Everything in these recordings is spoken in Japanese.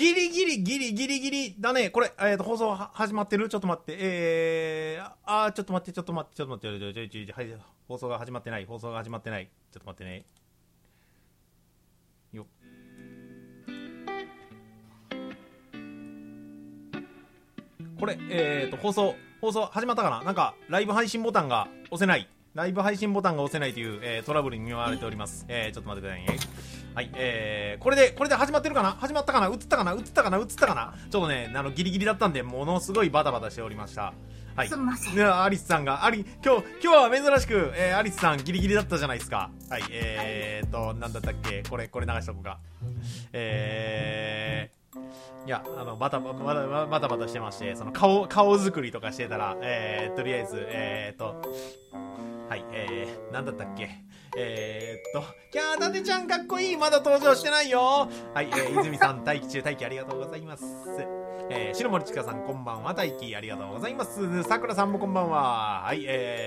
ギリギリだね。これ、放送始まってる？ちょっと待って。ちょっと待って。はい、放送が始まってない。ちょっと待ってね。よっ。これ、放送始まったかな？なんか、ライブ配信ボタンが押せない。という、トラブルに見舞われております。ちょっと待ってくださいね。はい、これで始まってるかな？始まったかな？映ったかな？ちょっとね、ギリギリだったんで、ものすごいバタバタしておりました。はい。 すみません。 で、アリスさんが、今日は珍しく、アリスさんギリギリだったじゃないですか。はい、なんだったっけ？これ流しとこうか。いや、バタバタしてまして、その顔作りとかしてたら、とりあえず、はい、なんだったっけ？キャー、だてちゃんかっこいい、まだ登場してないよ。はい、泉さん、待機ありがとうございます。白森ちかさん、こんばんは、待機ありがとうございます。さくらさんもこんばんは。はい、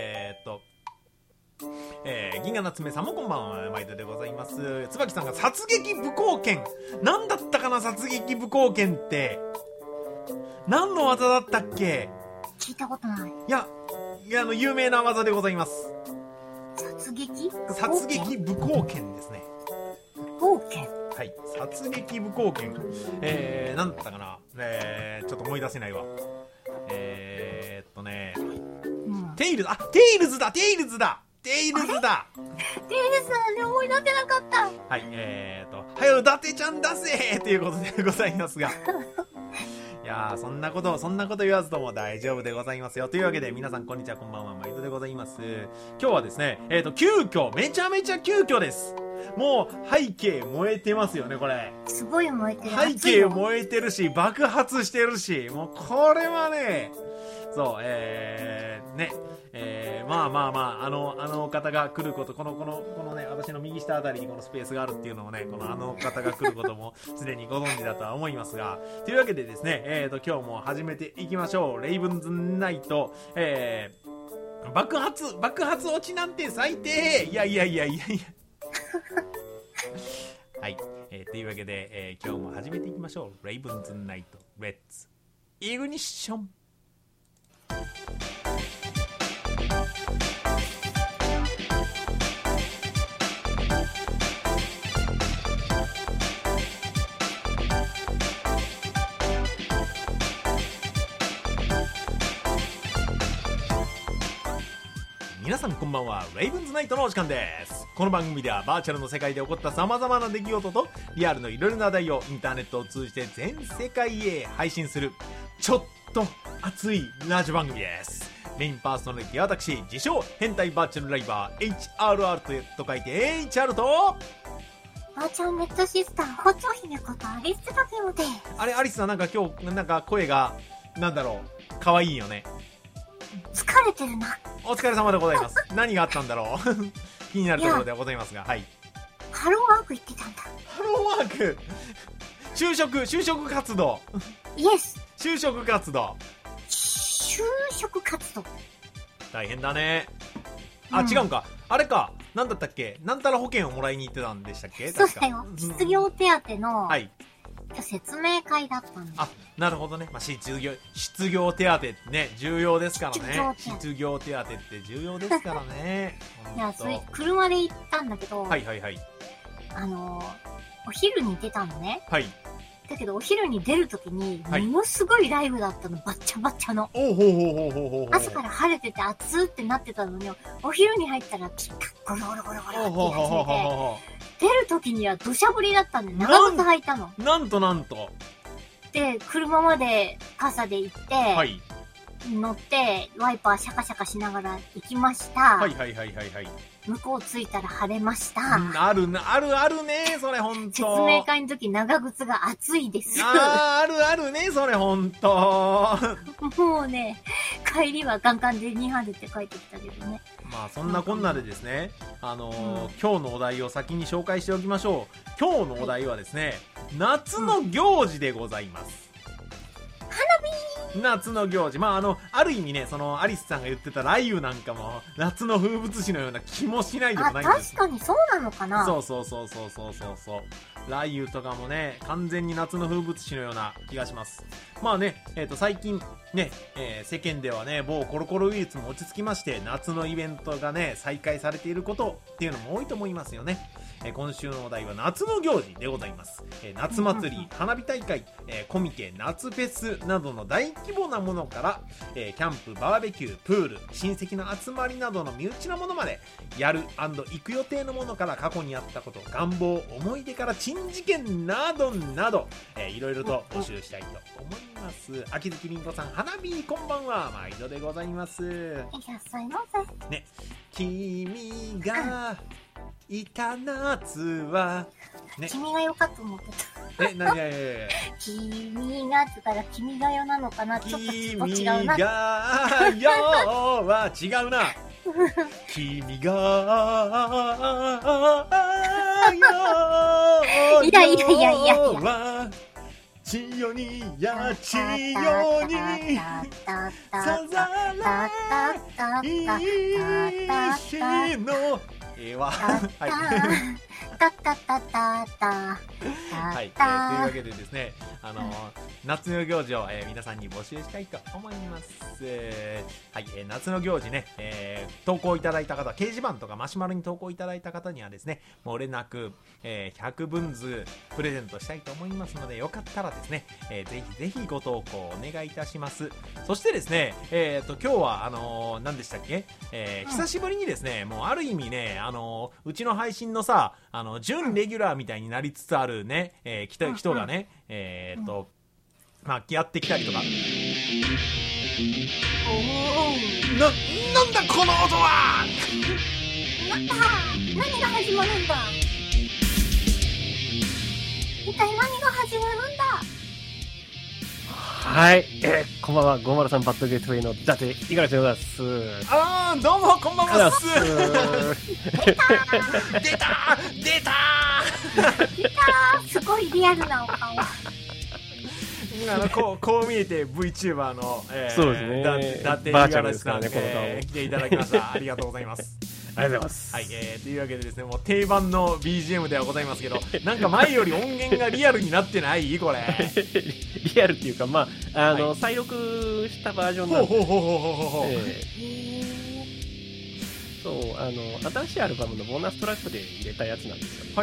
銀河夏目さんもこんばんは、毎度でございます。椿さんが殺撃武功剣。なんだったかな、殺撃武功剣って。何の技だったっけ？ 聞いたことない。 いや、有名な技でございます。 殺撃武功剣ですね。 武功剣。 はい。殺撃武功剣。なんだったかな。ちょっと思い出せないわ。テイルズだ。テイルズなんで思い出せなかった。 はい。はよ、だてちゃん出せということでございますが。いやー、そんなこと言わずとも大丈夫でございますよ。というわけで、皆さんこんにちは、こんばんは、毎度でございます。今日はですね、急遽、めちゃめちゃ急遽です。もう、背景燃えてますよね、これ。 すごい燃えてる。 背景燃えてるし、爆発してるし、もう、これはね、そう、まあ、あの方が来ること、このね、私の右下あたりにこのスペースがあるっていうのをね、あの方が来ることもすでにご存知だとは思いますが、というわけでですね、今日も始めていきましょう。レイブンズナイト、爆発落ちなんて最低。いや。はい、というわけで、今日も始めていきましょう。レイブンズナイト、レッツ、イグニッション。皆さんこんばんは。レイブンズナイトのお時間です。この番組ではバーチャルの世界で起こった様々な出来事とリアルのいろいろな話題をインターネットを通じて全世界へ配信するちょっと熱いラジオ番組です。メインパーソナリティは私、自称変態バーチャルライバー HRR と書いて HR とバーチャルネットシスターホチョ姫ことアリスだけよで。 あれ、アリスさん、なんか今日なんか声がなんだろう、可愛いよね。 疲れてるな。 お疲れ様でございます。何があったんだろう。気になるところではございますが、はい。 ハローワーク行ってたんだ。 ハローワーク。就職活動。 イエス。 就職活動。大変だね。違うんか。あれか。なんだったっけ。なんたら保険をもらいに行ってたんでしたっけ。 そうだよ。失業手当の。 はい。 説明会だったんです。 なるほどね。失業手当ってね、重要ですからね。失業手当って重要ですからね。 いや、それ、車で行ったんだけど、 はい。 お昼に出たのね。 はい。 だけど、お昼に出るときに、ものすごいライブだったの、バッチャバッチャの。朝から晴れてて暑ってなってたのに、お昼に入ったら、ピカッゴロゴロゴロゴロって始めて、出るときには土砂降りだったんで、長靴履いたの。 なんと。 で、車まで傘で行って、はい、乗って、ワイパーシャカシャカしながら行きました。 はい。 向こう着いたら晴れました。 あるね、それほんと。 説明会の時長靴が暑いです。 あるね、それほんと。 もうね、帰りはガンガンで2班でって帰ってきたけどね。 まあそんなこんなでですね、今日のお題を先に紹介しておきましょう。今日のお題はですね、夏の行事でございます。 花火夏の行事。ある意味ね、アリスさんが言ってた雷雨なんかも夏の風物詩のような気もしないでもないんです。 確かにそうなのかな。 そう。 雷雨とかもね、完全に夏の風物詩のような気がします。まあね、最近ね、世間ではね、某コロコロウイルスも落ち着きまして、夏のイベントがね、再開されていることっていうのも多いと思いますよね。今週のお題は夏の行事でございます。夏祭り、花火大会、コミケ、夏フェスなどの大規模なものから、キャンプ、バーベキュー、プール、親戚の集まりなどの身内のものまで、やる&行く予定のものから過去にあったこと、願望、思い出から珍事件などなど、いろいろと募集したいと思います。秋月りんごさん、花火こんばんは、毎度でございます。 いらっしゃいませ。 ね、君がいた夏は、ね、 君がよかと思ってた。 何君がって言ったら君がよなのかな、ちょっと違うな。 君がよは違うな。君がよいやは千代にや千代にさざら石のははい、というわけでですね、夏の行事を、皆さんに募集したいと思います。はい、夏の行事ね、投稿いただいた方、掲示板とかマシュマロに投稿いただいた方にはですね、漏れなく、100分図プレゼントしたいと思いますので、よかったらですね、ぜひぜひご投稿お願いいたします。そしてですね、今日は何でしたっけ、久しぶりにですね、もうある意味ね、うちの配信のさ、準レギュラーみたいになりつつあるね、人がね、まあ、やってきたりとか。なんだこの音は！ なんだ！何が始まるんだ！一体何が始まるんだ！ はい、こんばんは、503バッドゲートウェイの伊達五十嵐でございます。 どうもこんばんは。出たすごいリアルなお顔。 こう見えて VTuber の、 そうですね、 伊達五十嵐さん、来ていただきました。ありがとうございます。 ありがとうございます。 はい、というわけでですね、もう定番の BGM ではございますけど、なんか前より音源がリアルになってないこれ。 リアルっていうか、まあ、再録したバージョンなんで。そう、新しいアルバムのボーナストラックで入れたやつなんですよ。 はい。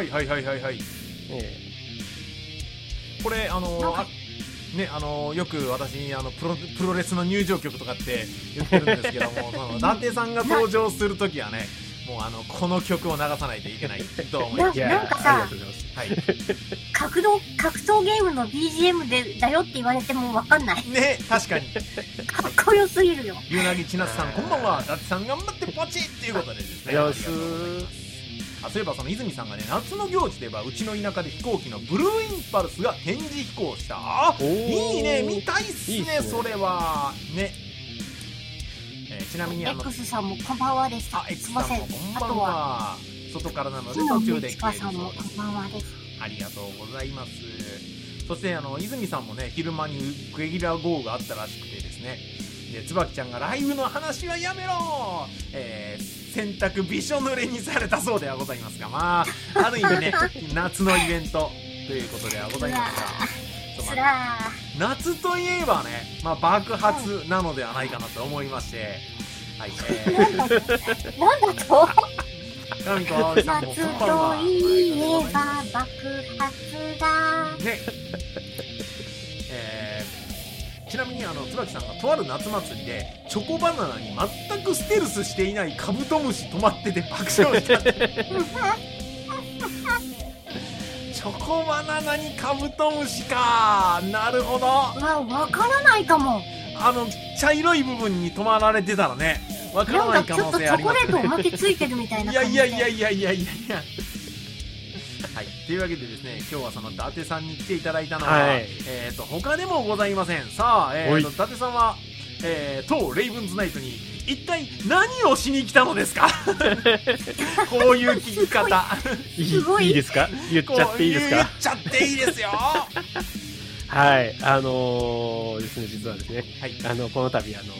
これね、よく私にプロレスの入場曲とかって言ってるんですけども、伊達さんが登場するときはね、もうこの曲を流さないといけないと思います。 なんかさ、 ありがとうございます。 はい、 格闘ゲームの BGM だよって言われても分かんないね。確かにかっこよすぎるよ。 ゆなぎちなつさんこんばんは。伊達さん頑張ってポチっていうことでですね、そういえばその泉さんがね、夏の行事ではうちの田舎で飛行機のブルーインパルスが展示飛行した。いいね、見たいっすね、それはね。ちなみに X さんもこんばんはでした。 X さんもこんばんは。外からなので途中でさんもこんばんはです。 ありがとうございます。そして泉さんもね、昼間にレギュラー豪雨があったらしくてですね、で椿ちゃんがライブの話はやめろ、洗濯びしょ濡れにされたそうではございますが、まあある意味ね夏のイベントということではございますが、夏といえばね、まあ、爆発なのではないかなと思いまして、はい、 なんだと神子葵さんもこんばんは。 夏といえば爆発だね。ちなみに椿さんがとある夏祭りでチョコバナナに全くステルスしていないカブトムシ止まってて爆笑したチョコバナナにカブトムシか、なるほど。 わからないかも。 茶色い部分に止まられてたらね、わからない可能性ありますね。 なんかちょっとチョコレートおまけついてるみたいな感じで。 いやはい、というわけでですね、今日はその伊達さんに来ていただいたのは、はい、他でもございません。さあ、伊達さんは、当レイブンズナイトに一体何をしに来たのですかこういう聞き方いいですか、言っちゃっていいですか。 言っちゃっていいですよはい、ですね、実はですね、はい、この度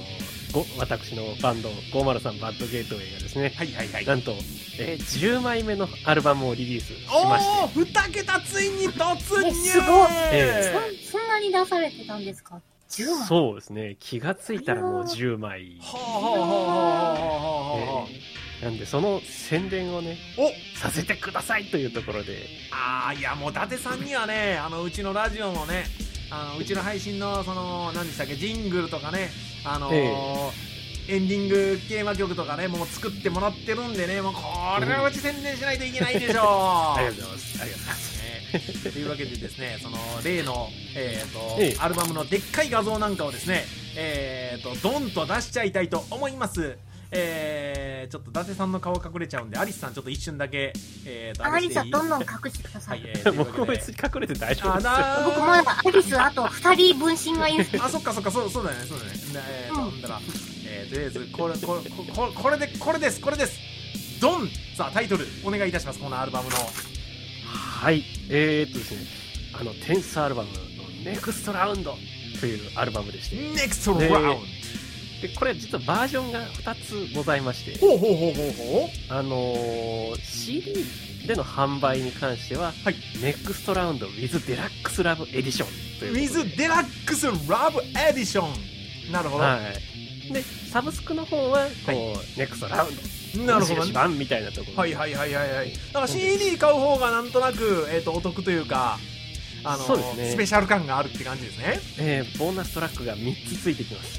私のバンド503バッドゲートウェイがですね、 はいはいはい。 なんと、10枚目のアルバムをリリースしまして、 おお、2桁ついに突入。 すごい。そえんなに出されてたんですか？10枚。 そうですね、気がついたらもう10枚。 はあはあはあはあはあ。 なんでその宣伝をねお、 させてくださいというところで、 いやもう伊達さんにはね、うちのラジオもね、うちの配信のその何でしたっけ、ジングルとかね、エンディングテーマ曲とかね、もう作ってもらってるんでね、もうこれはうち宣伝しないといけないでしょう。 ありがとうございます。ありがとうございます。 というわけでですね、その例の、アルバムのでっかい画像なんかをですね、ドンと出しちゃいたいと思います。ちょっと伊達さんの顔隠れちゃうんで、アリスさんちょっと一瞬だけ、 アリスはどんどん隠してください。 僕も別に隠れて大丈夫ですよ。 僕もアリスあと2人分身がいる。 あ、そっかそっか、そうだね、そうだね。ほんだら、とりあえずこれですドン。さあタイトルお願いいたします。このアルバムの。 はい、ですね、テンスアルバムのネクストラウンドというアルバムでして、 ネクストラウンドで、これ実はバージョンが2つございまして、CD での販売に関しては、 はい、 ネクストラウンド with デラックスラブエディションということで、 with デラックスラブエディション。なるほど。 はい、でサブスクの方はこう、ネクストラウンドなるほど、ね、 版みたいなところ、 はい。だから CD 買う方がなんとなく、お得というか、 そうですね、 スペシャル感があるって感じですね。 ボーナストラックが3つついてきます。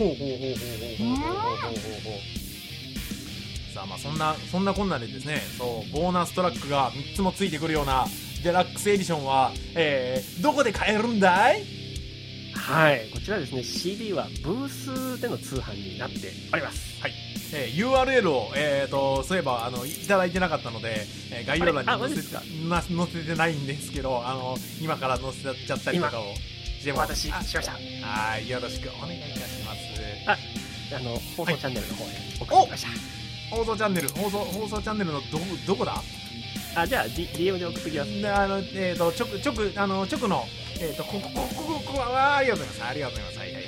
さあまあそんなこんなでですね、そうボーナストラックが3つもついてくるようなデラックスエディションは、どこで買えるんだい？ はい、こちらですね、 CD はブースでの通販になっております。 はい、URL を、そういえばいただいてなかったので、概要欄に載せてないんですけど、今から載せちゃったりとかをしてもお渡ししました。 はい、よろしくお願いいたします。 放送チャンネルの方へ送ってきました。 放送チャンネルのどこだ？ じゃあ DM で送ってきます。 直のここありがとうございます。ありがとうございます。はい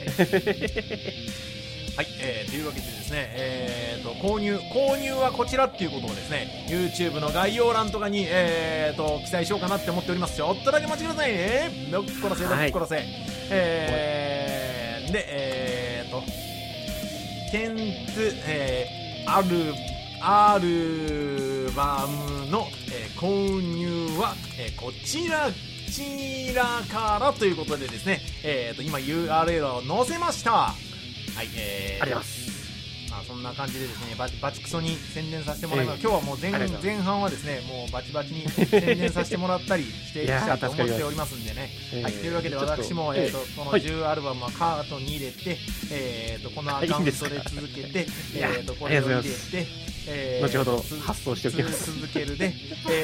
はいというわけでですね、購入はこちらっていうことをですね、 YouTube の概要欄とかに、記載しようかなって思っております。ちょっとだけ待ちくださいね。どっこらせ、でケンツ、アルバムの、購入は、こちらからということでですね、今 URL を載せました。はい、 ありがとうございます。 そんな感じでですね、バチクソに宣伝させてもらいます。今日はもう前半はですね、もうバチバチに宣伝させてもらったりしていきたいと思っておりますんでね。はい、というわけで私も、この10アルバムはカートに入れて、このアカウントで続けて、これを入れて、 後ほど発送しておきます。 続けるで、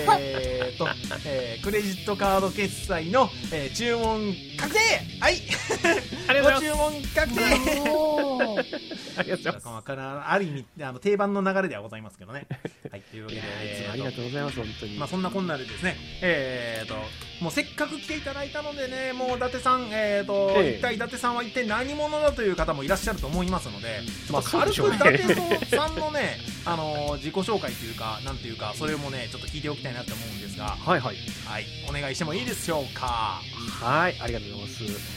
クレジットカード決済の、注文確定。はいご注文確定。 ありがとうございます。 ある意味定番の流れではございますけどね。はい、というわけで、 ありがとうございます。本当に。 そんなこんなでですね、もうせっかく来ていただいたのでね、もう伊達さん、一体伊達さんは一体何者だという方もいらっしゃると思いますので、軽く伊達さんのね自己紹介というか、なんていうか、それもねちょっと聞いておきたいなと思うんですが、はい、お願いしてもいいでしょうか。 はい、ありがとうございます。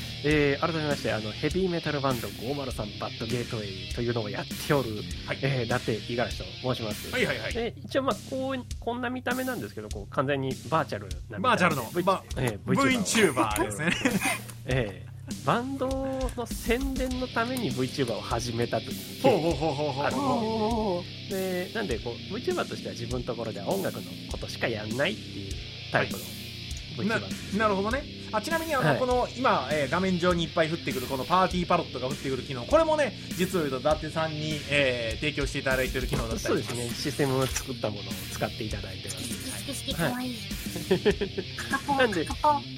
改めましてヘビーメタルバンド503バッドゲートウェイというのをやっておる、伊達五十嵐と申します。一応こんな見た目なんですけど、完全にバーチャルなバーチャルの VTuber ですね。 バンドの宣伝のために VTuber を始めたというで、なんでVTuber としては自分のところでは音楽のことしかやんないっていうタイプの VTuber です。 なるほどね。ちなみにこの今、画面上にいっぱい降ってくるこのパーティーパロットが降ってくる機能、これもね実を言うと伊達さんに、提供していただいている機能だったり。 そうですね、システムを作ったものを使っていただいてます。 かわいい。 なんで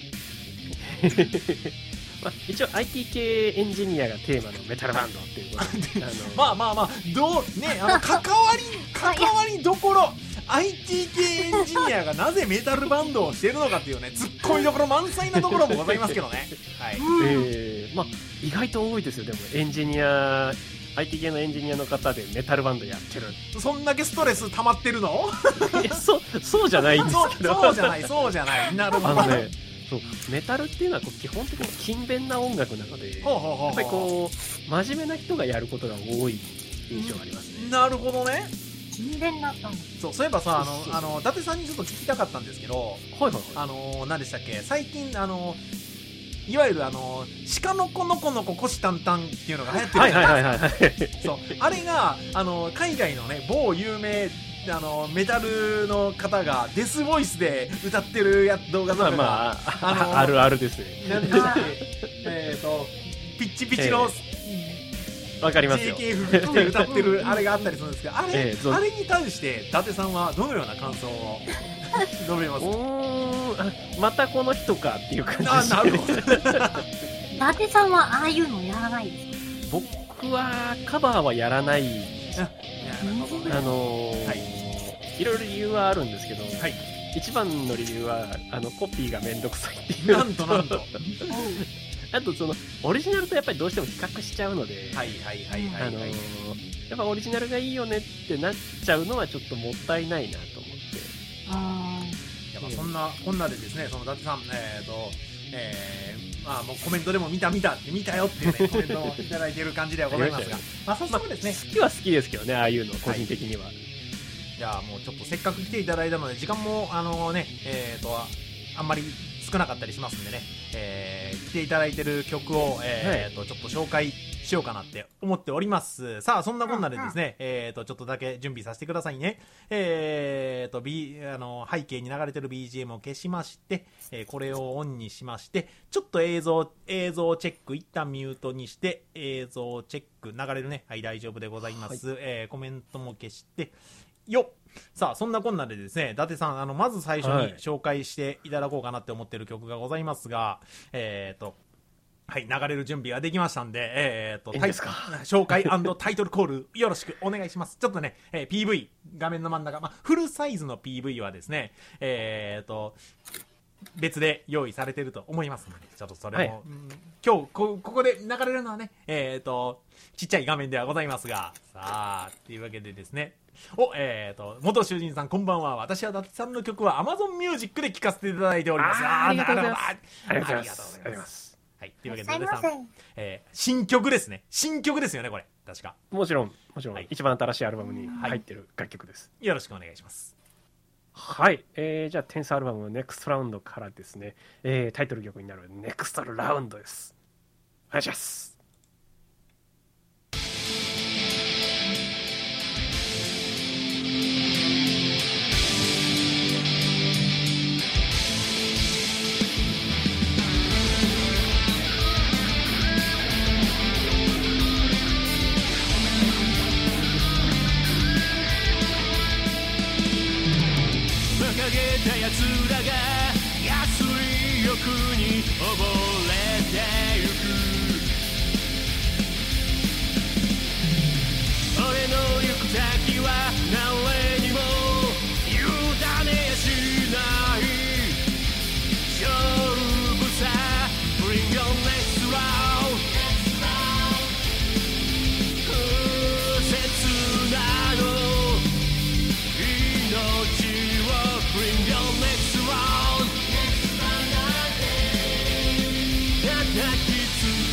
一応 IT 系エンジニアがテーマのメタルバンドっていうことで関わりどころIT 系エンジニアがなぜメタルバンドをしているのかっていうね、ツッコミどころ満載なところもございますけどね。はい、 意外と多いですよ。でもエンジニア IT 系のエンジニアの方でメタルバンドやってる。 そんだけストレス溜まってるの？ そうじゃないんですけど。 そうじゃない。なるほど。 そうメタルっていうのは基本的に勤勉な音楽なので、やっぱりこう真面目な人がやることが多い印象がありますね。 なるほどね。 勤勉だったんだ。 そういえばさ、伊達さんにちょっと聞きたかったんですけど、何でしたっけ、最近いわゆる鹿の子の子の子虎視眈々っていうのが流行ってるじゃないですか。そうあれが海外のね某有名メタルの方がデスボイスで歌ってる動画とかが、 あるあるですね。 なんでしたっけピッチピチの、 わかりますよ。 JK 服で歌ってるあれがあったりするんですけど、あれに対して伊達さんはどのような感想を述べますか？ またこの人かっていう感じですね。 なるほど。 伊達さんはああいうのやらないですか？ 僕はカバーはやらない。いろいろ理由はあるんですけど、一番の理由はコピーがめんどくさいっていう。 なんとあとそのオリジナルとやっぱりどうしても比較しちゃうので、やっぱオリジナルがいいよねってなっちゃうのはちょっともったいないなと思って。 やっぱそんなこんなでですね、その伊達さんもうコメントでも見たよっていうねコメントをいただいている感じではございますが、早速ですね、 好きは好きですけどね、ああいうの個人的には。 じゃあもうちょっとせっかく来ていただいたので時間もあんまり少なかったりしますんでね、来ていただいてる曲を、ちょっと紹介しようかなって思っております。さあそんなこんなでですね、ちょっとだけ準備させてくださいね。背景に流れてる BGM を消しまして、これをオンにしまして、ちょっと映像チェック一旦ミュートにして映像チェック流れるね。はい、大丈夫でございます。コメントも消してよっ。さあそんなこんなでですね、伊達さんまず最初に紹介していただこうかなって思ってる曲がございますが、はい、流れる準備ができましたんで、紹介&タイトルコールよろしくお願いします。ちょっとね、PV 画面の真ん中、フルサイズの PV はですね、別で用意されてると思いますので、ちょっとそれも、今日ここで流れるのはね、ちっちゃい画面ではございますが、さあというわけでですね、元囚人さんこんばんは。私は伊達さんの曲は Amazon Music で聴かせていただいております。 ありがとうございます。ありがとうございます。 はい、というわけで伊達さん、新曲ですね。新曲ですよね、これ確か。 もちろん、一番新しいアルバムに入ってる楽曲です。 よろしくお願いします。 はい、じゃあテンスアルバムの NEXT ラウンドからですね、タイトル曲になる NEXT ラウンドです。お願いします。 奴らが安い欲に溺れてゆく。俺の行く先は誰にも委ねやしない勝負さ。 Bring your next round。 不切なの命Bring your next round。 叩きつ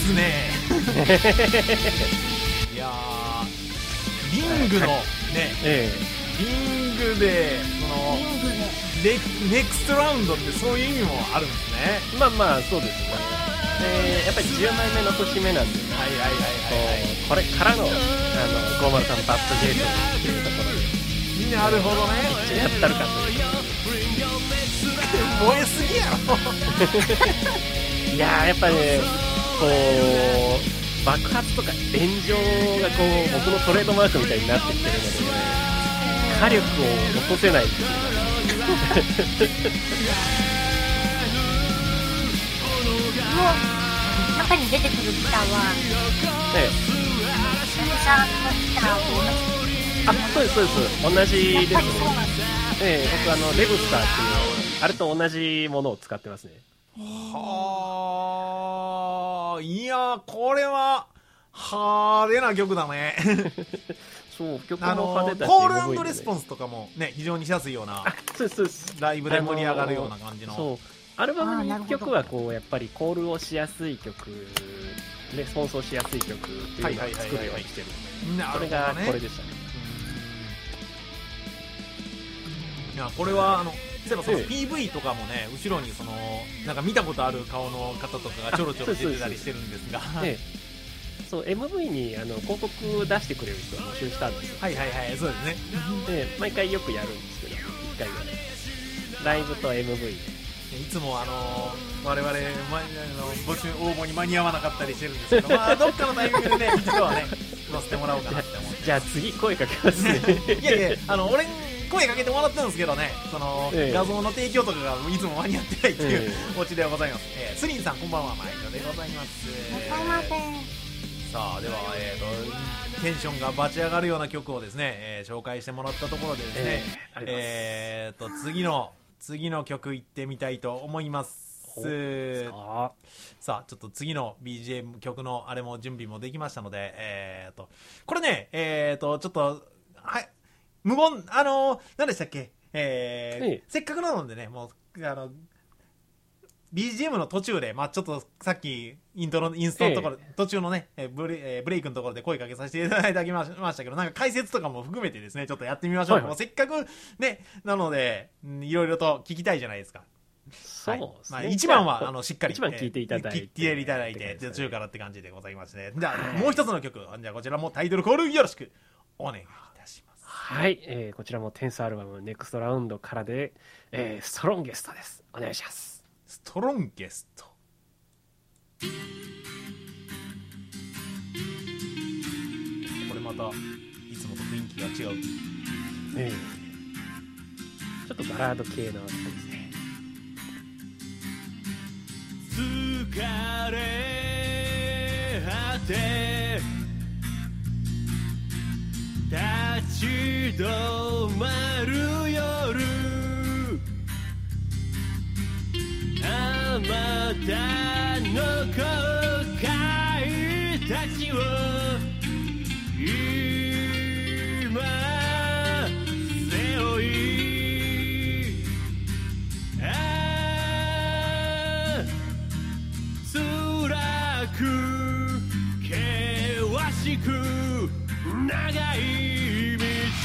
すねいやリングのね、リングでそのネクストラウンドってそういう意味もあるんですね。 まあまあそうですね。やっぱり10枚目の節目なんで、これからの503バッドゲートっていうところで、 なるほどね、 やったるかという燃えすぎやろいやーやっぱりね、こう爆発とか炎上がこう僕のトレードマークみたいになってきてるので、火力を落とせないっていう中に出てくるギターは、さんのギターと同じ。 あ、そうですそうです、同じですね。僕レブスターっていうあれと同じものを使ってますね。 はあ、いやこれは派手な曲だねそう、曲も派手だし、 コール&レスポンスとかもね非常にしやすいような、 そうですそうです、 ライブで盛り上がるような感じの、 そうアルバムの1曲はこうやっぱりコールをしやすい曲、レスポンスをしやすい曲っていうのを作るようにしてる。それがこれでしたね。 いやこれは例えばその PV とかもね、後ろにそのなんか見たことある顔の方とかがちょろちょろ出てたりしてるんですが、 そう MV に広告出してくれる人を募集したんですよ。 はいはいはい、そうですね。 で毎回よくやるんですけど、1回ぐらいライブと MV いつも我々募集応募に間に合わなかったりしてるんですけど、まあどっかのタイミングでね一度はね載せてもらおうかなって思って。 じゃあ次声かけますねいやいや俺声かけてもらったんですけどね、その、画像の提供とかがいつも間に合ってないっていうオチではございます。スリンさんこんばんは、毎度でございます。さあでは、テンションがバチ上がるような曲をですね、紹介してもらったところでですね、次の曲いってみたいと思います。さあちょっと次の BGM 曲のあれも準備もできましたので、これねちょっとはい無言何でしたっけ、せっかくなのでね、もうBGM の途中で、まあちょっとさっきインストのところ、途中のねブレイクのところで声かけさせていただきましたけど、なんか解説とかも含めてですね、ちょっとやってみましょう。もうせっかくねなのでいろいろと聞きたいじゃないですか。 そうですね。 まあ一番はしっかり一番聞いていただいて、 途中からって感じでございまして、じゃあもう一つの曲、じゃあこちらもタイトルコールよろしくお願いいたします。 はい、こちらもテンスアルバムネクストラウンドからで、ストロンゲストです。お願いします。 ストロンゲスト。これまたいつもと雰囲気が違う。 ちょっとバラード系のですね。 疲れ果て立ち止まる夜、あまたの後悔たちを今背負い、辛く険しく長い道、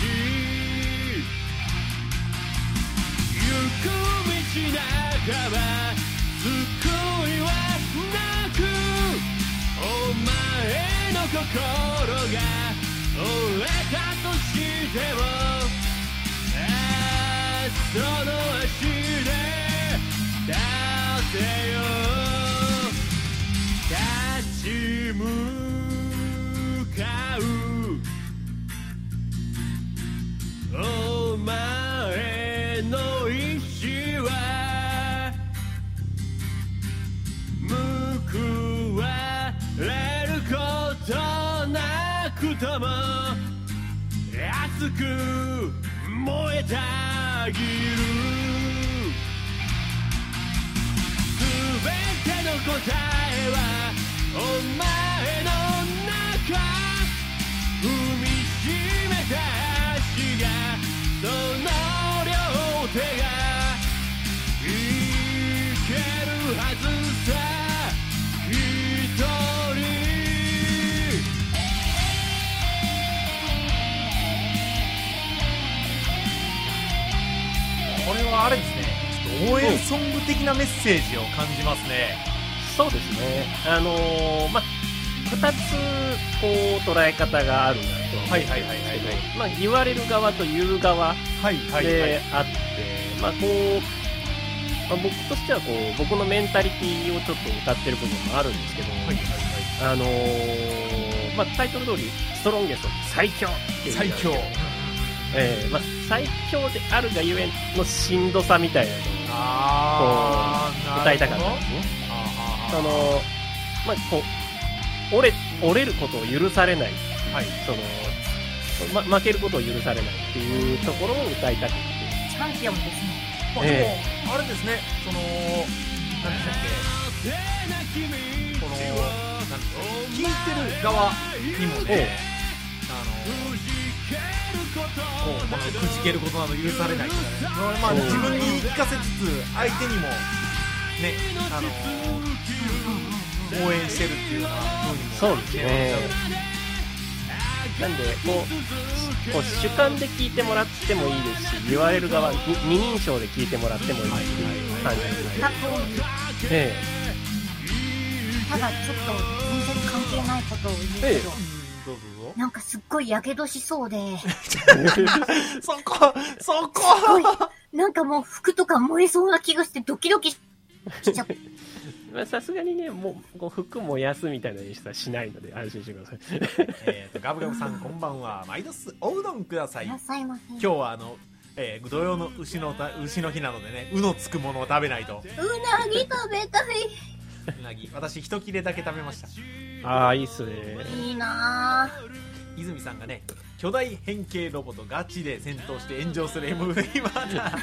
行く道半ば救いはなく、お前の心が折れたとしても、その足で立てよう、立ち向かうお前の意志は報われることなくとも熱く燃えたぎる、すべての答えはお前の中、踏みしめた足がその両手がいけるはずさ、一人はあれですね、ちょっと応援ソング的なメッセージを感じますね。 そうですね。2つこう捉え方があるなと思うんですけど、言われる側と言う側であって、僕としては僕のメンタリティをちょっと歌ってる部分もあるんですけど、タイトル通りストロンゲスト最強っていう最強、最強であるがゆえのしんどさみたいなのを歌いたかったんですね。折れることを許されない、負けることを許されないっていうところを歌いたくて、 チャンピオンですね。 でもあれですね、何でしたっけ、聞いてる側にもね、くじけることなど許されないとかね、自分に言い聞かせつつ相手にもね、応援してるっていうような風にも、 そうですね。なんでこう主観で聞いてもらってもいいですし、言われる側二人称で聞いてもらってもいいっていう感じですね。 ただちょっと全然関係ないことを言うけど、なんかすっごいやけどしそうでそこなんかもう服とか燃えそうな気がしてドキドキしちゃう。 さすがにね、もう服燃やすみたいな演出はしないので安心してください。 ガブガブさんこんばんは。毎度おうどんください。 今日は土曜の牛の日なのでね、うのつくものを食べないと。 うなぎ食べたい。 うなぎ、私一切れだけ食べました。 ああ、いいっすね。 いいなぁ。泉さんがね、巨大変形ロボとガチで戦闘して炎上する MV まだ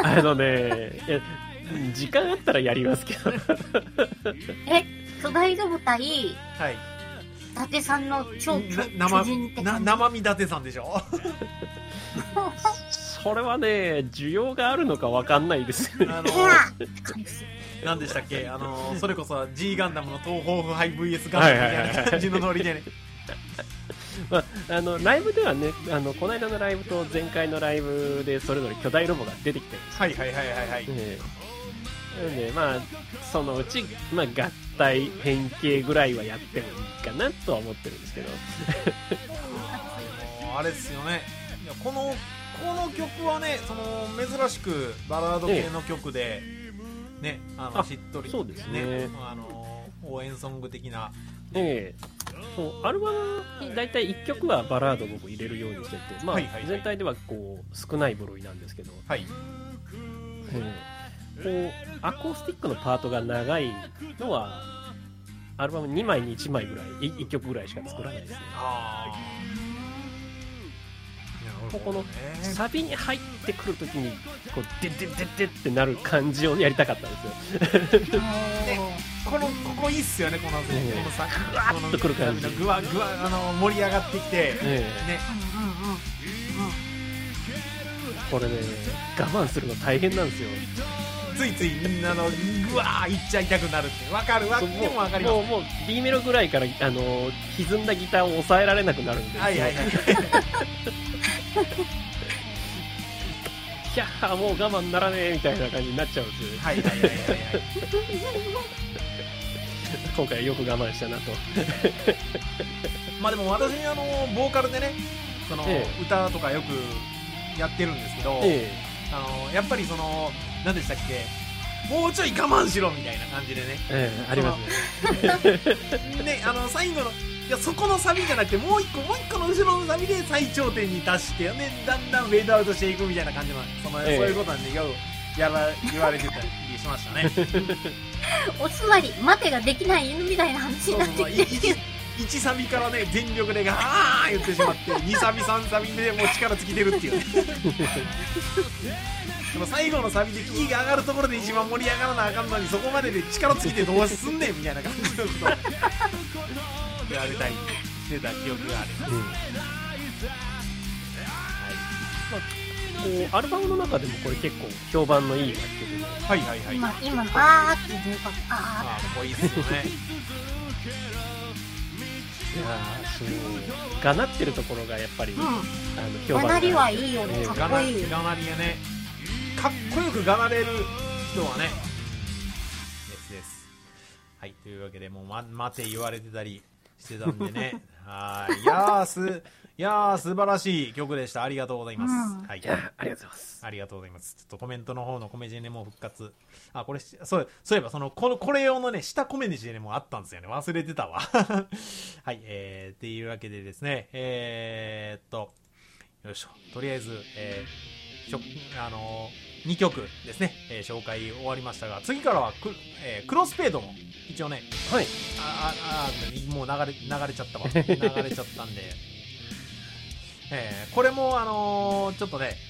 時間あったらやりますけど巨大ロボ対伊達さんの超巨人って生身伊達さんでしょそれはね、需要があるのか分かんないですよね。 何でしたっけ、それこそ G ガンダムの東方腐敗 VS ガンダムみたいな感じのノリでねライブではね、この間のライブと前回のライブでそれぞれ巨大ロボが出てきてるんですよ。なのでそのうち、合体変形ぐらいはやってもいいかなとは思ってるんですけどあれですよね、いやこの曲はね、珍しくバラード系の曲で、ね、しっとりそうですね、 応援ソング的な、 アルバムに大体1曲はバラードを僕入れるようにしてて、全体では少ない部類なんですけど、アコースティックのパートが長いのはアルバム2枚に1枚ぐらい、1曲ぐらいしか作らないですね。このサビに入ってくるときにデッデッデッデッってなる感じをやりたかったんですよここいいっすよね、このさグワッとくる感じ、 グワ盛り上がってきて、 これね、我慢するの大変なんですよ。 ついついみんなグワーいっちゃいたくなるって、分かるわ、でも分かります。 もう B メロぐらいから歪んだギターを抑えられなくなるんで、キャーもう我慢ならねえみたいな感じになっちゃうんですよ。今回よく我慢したなとでも私ボーカルでね、歌とかよくやってるんですけど、やっぱり何でしたっけ、もうちょい我慢しろみたいな感じでね、 ありますね最後のそこのサビじゃなくてもう一個の後ろのサビで最頂点に達してね、だんだんフェードアウトしていくみたいな感じの、そういうことなんで言われてたりしましたねお座り待てができない犬みたいな話になってきて 1サビからね全力でガー言ってしまって2サビ3サビでもう力尽きてるっていうねでも最後のサビでキーが上がるところで一番盛り上がらなあかんのに、そこまでで力尽きてどうすんねんみたいな感じのこと言われたりしてた記憶があります、 アルバムの中でもこれ結構評判のいい楽曲で、 今あーって出るかかっこいいですよねいやがなってるところがやっぱり、評判がなりはいいよね、かっこいい。 がなりがね、 かっこよくがなれる人はねです。はい、というわけでもう待て言われてたりしてたんでねはい、いやー素晴らしい曲でした。ありがとうございます、はい、 ありがとうございます。 ありがとうございます。ちょっとコメントの方のコメジェネも復活、これそういえばこれ用のね下コメジェネもあったんですよね、忘れてたわはい、っていうわけでですね、よいしょ、とりあえず、2曲ですね、紹介終わりましたが、次からはクロスフェードも一応ね、 はい、 もう流れちゃったわ流れちゃったんでこれもちょっとね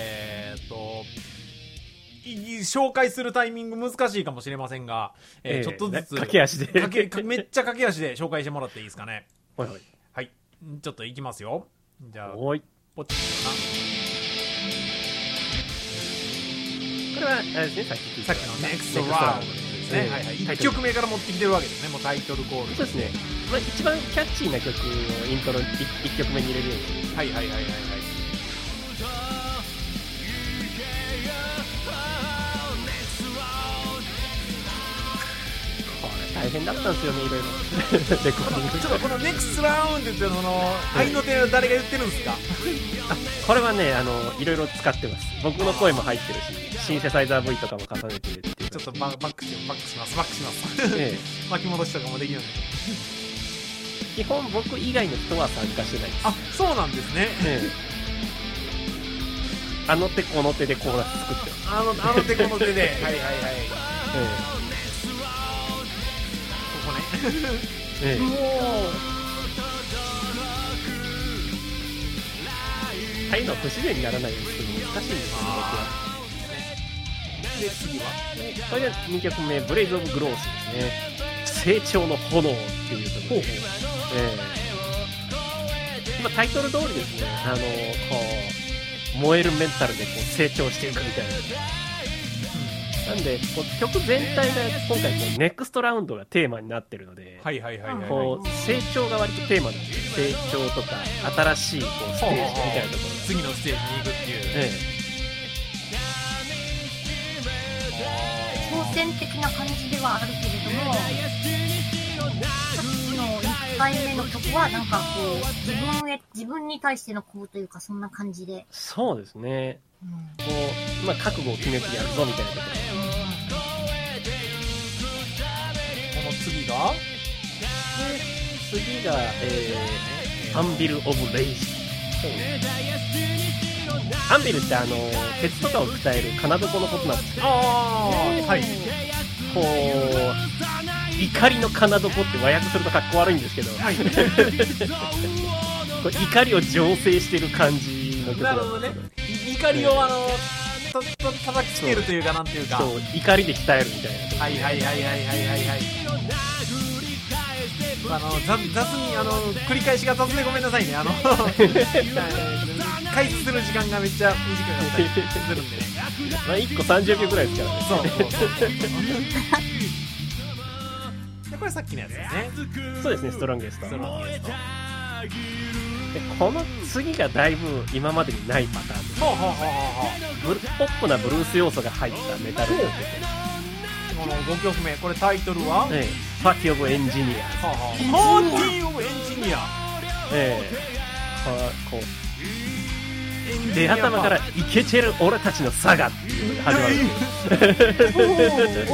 紹介するタイミング難しいかもしれませんが、ちょっとずつ駆け足でめっちゃ駆け足で紹介してもらっていいですかね。 はいはい、 はい、ちょっといきますよ。じゃあおいポチッとな、 これはあれですね、さっきのネクストラウンドですね、はいはい、1曲目から持ってきてるわけですね、もうタイトルコール。 そうですね、一番キャッチーな曲をイントロ 1曲目に入れるようにする。 はいはいはいはいはい。 大変だったんですよね、いろいろレコーディング。 ちょっとこのネクストラウンドっていうの愛の手は誰が言ってるんですかこれはね、いろいろ使ってます。僕の声も入ってるし、シンセサイザー V とかも重ねてるっていう。 ちょっとバックします巻き戻しとかもできるんで基本僕以外の人は参加してないです。 あ、そうなんですね、 あの手この手でコーラス作ってます。 あの手この手ではいはいはい、ここねああいうの不自然にならないようにするの難しいんですよね、僕は。 で次はこれが2曲目、ブレイズ・オブ・グロースですね。成長の炎っていうところで、タイトル通りですね、こう燃えるメンタルでこう成長していくみたいな、なんでこう曲全体が今回こうネクストラウンドがテーマになってるので、こう成長が割とテーマなんですよ。成長とか新しいこうステージみたいなところ、 次のステージに行くっていう、 挑戦的な感じではあるけれども、さっきの1回目の曲はなんかこう自分に対してのこうというか、そんな感じで。 そうですね、こう覚悟を決めてやるぞみたいなところ。 この次がアンビル・オブ・レイジ。アンビルって鉄とかを鍛える金床のことなんですよ。 はい。 こう怒りの金床って和訳するとかっこ悪いんですけど、はい、こう怒りを醸成してる感じの曲なんです。なるほどね。 怒りを叩きつけるというか、なんていうか、 そう怒りで鍛えるみたいな。 はいはいはいはいはいはいはい。雑に繰り返しが雑でごめんなさいね。開始する時間がめっちゃ短かったりするんでね。 1個30秒ぐらいですからね。 そうでこれさっきのやつですね。 そうですね、ストロンゲスト。でこの次がだいぶ今までにないパターンです。ポップなブルース要素が入ったメタルになってて、 この5曲目、これタイトルは、 パーティー・オブ・エンジニア。 パーティー・オブ・エンジニア。 こうで頭からイケてる俺たちのサガっていうのが始まるんです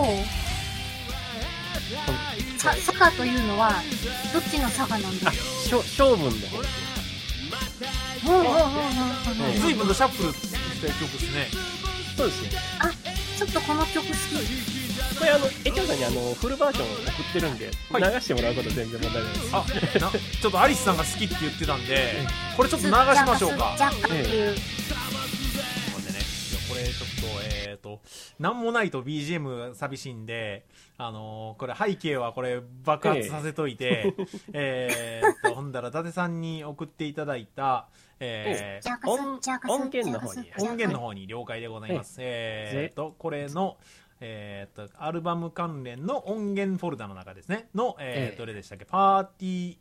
よ。サガというのはどっちのサガなんだ。 性分の方ですね。 随分とシャッフルした曲ですね。 そうですね。 あ、ちょっとこの曲好き。 これエチャンさんにフルバージョンを送ってるんで、流してもらうことは全然問題ないです。 ちょっとアリスさんが好きって言ってたんで、これちょっと流しましょうか。 っていう。 これちょっとなんもないと BGM 寂しいんで、これ背景はこれ爆発させといて、ほんだら伊達さんに送っていただいた、 音源の方に了解でございます。これのアルバム関連の音源フォルダの中ですねの、どれでしたっけ、パーティ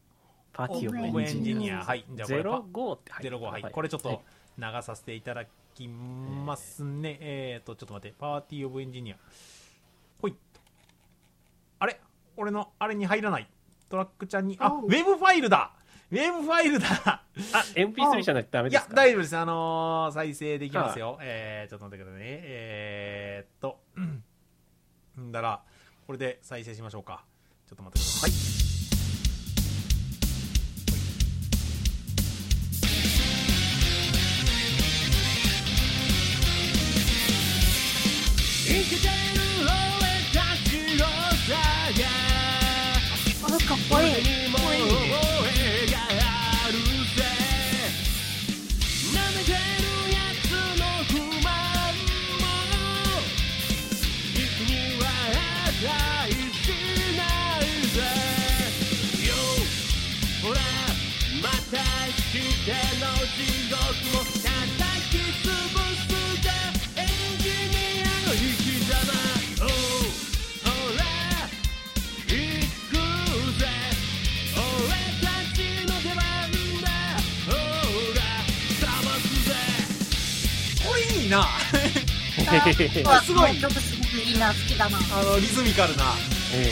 ーオブエンジニア、はい、じゃあこれ 05って入って 05、はい、これちょっと流させていただきますね。ちょっと待って、パーティーオブエンジニア。ほい。あれ俺のあれに入らない。トラックちゃんに、ウェブファイルだ。ウェブファイルだ。 MP3 じゃないとダメですか？ いや、大丈夫です。再生できますよ。ちょっと待ってくださいね。んだら、これで再生しましょうか。ちょっと待ってください。 かっこいい。 いいなすごい、ちょっとすごくいいな、好きだな。 リズミカルな。 こ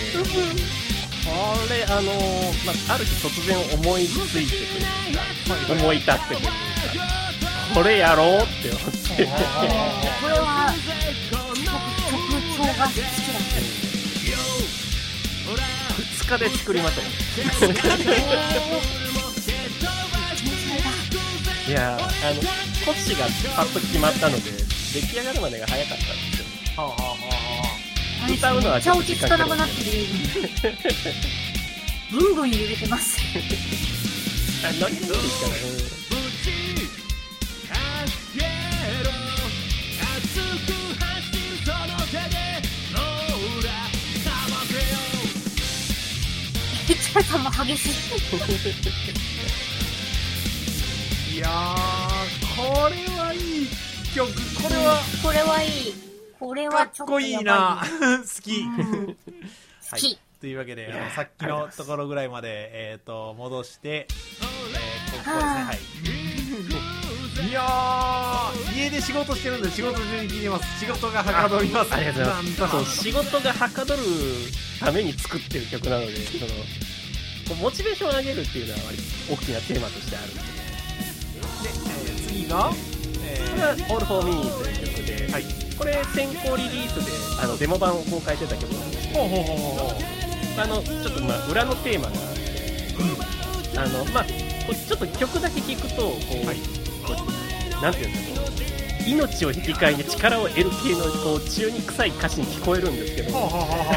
れある日突然思いついてというか、思い立ってというか、これやろうって思って。 これはすごく曲調が好きだ 2日で作りましたよ。いやコッシーがパッと決まったので出来上がるまでが早かったんですよ。歌うのはちょっと落ち着かなくなってる。ブンブン揺れてます。 何でもいいですからね。 チャーさんも激しい。 いやー、これはいい曲。これはいい。 これはちょっとやばい。かっこいいな。 好き。 好き。 というわけで、さっきのところぐらいまで、戻して、ここですね。はい。いやー、家で仕事してるんで仕事中に聞いてます。仕事がはかどります。 ありがとうございます。そう仕事がはかどるために作ってる曲なので、モチベーションを上げるっていうのは割と大きなテーマとしてあるんで。 で、次が、 これは All for Me という曲で、はい、これ先行リリースでデモ版を公開してた曲なんですけど、ちょっと裏のテーマがあって、ちょっと曲だけ聴くとこう、なんていうんですか、命を引き換えに力を得る系のこう中に臭い歌詞に聞こえるんですけど、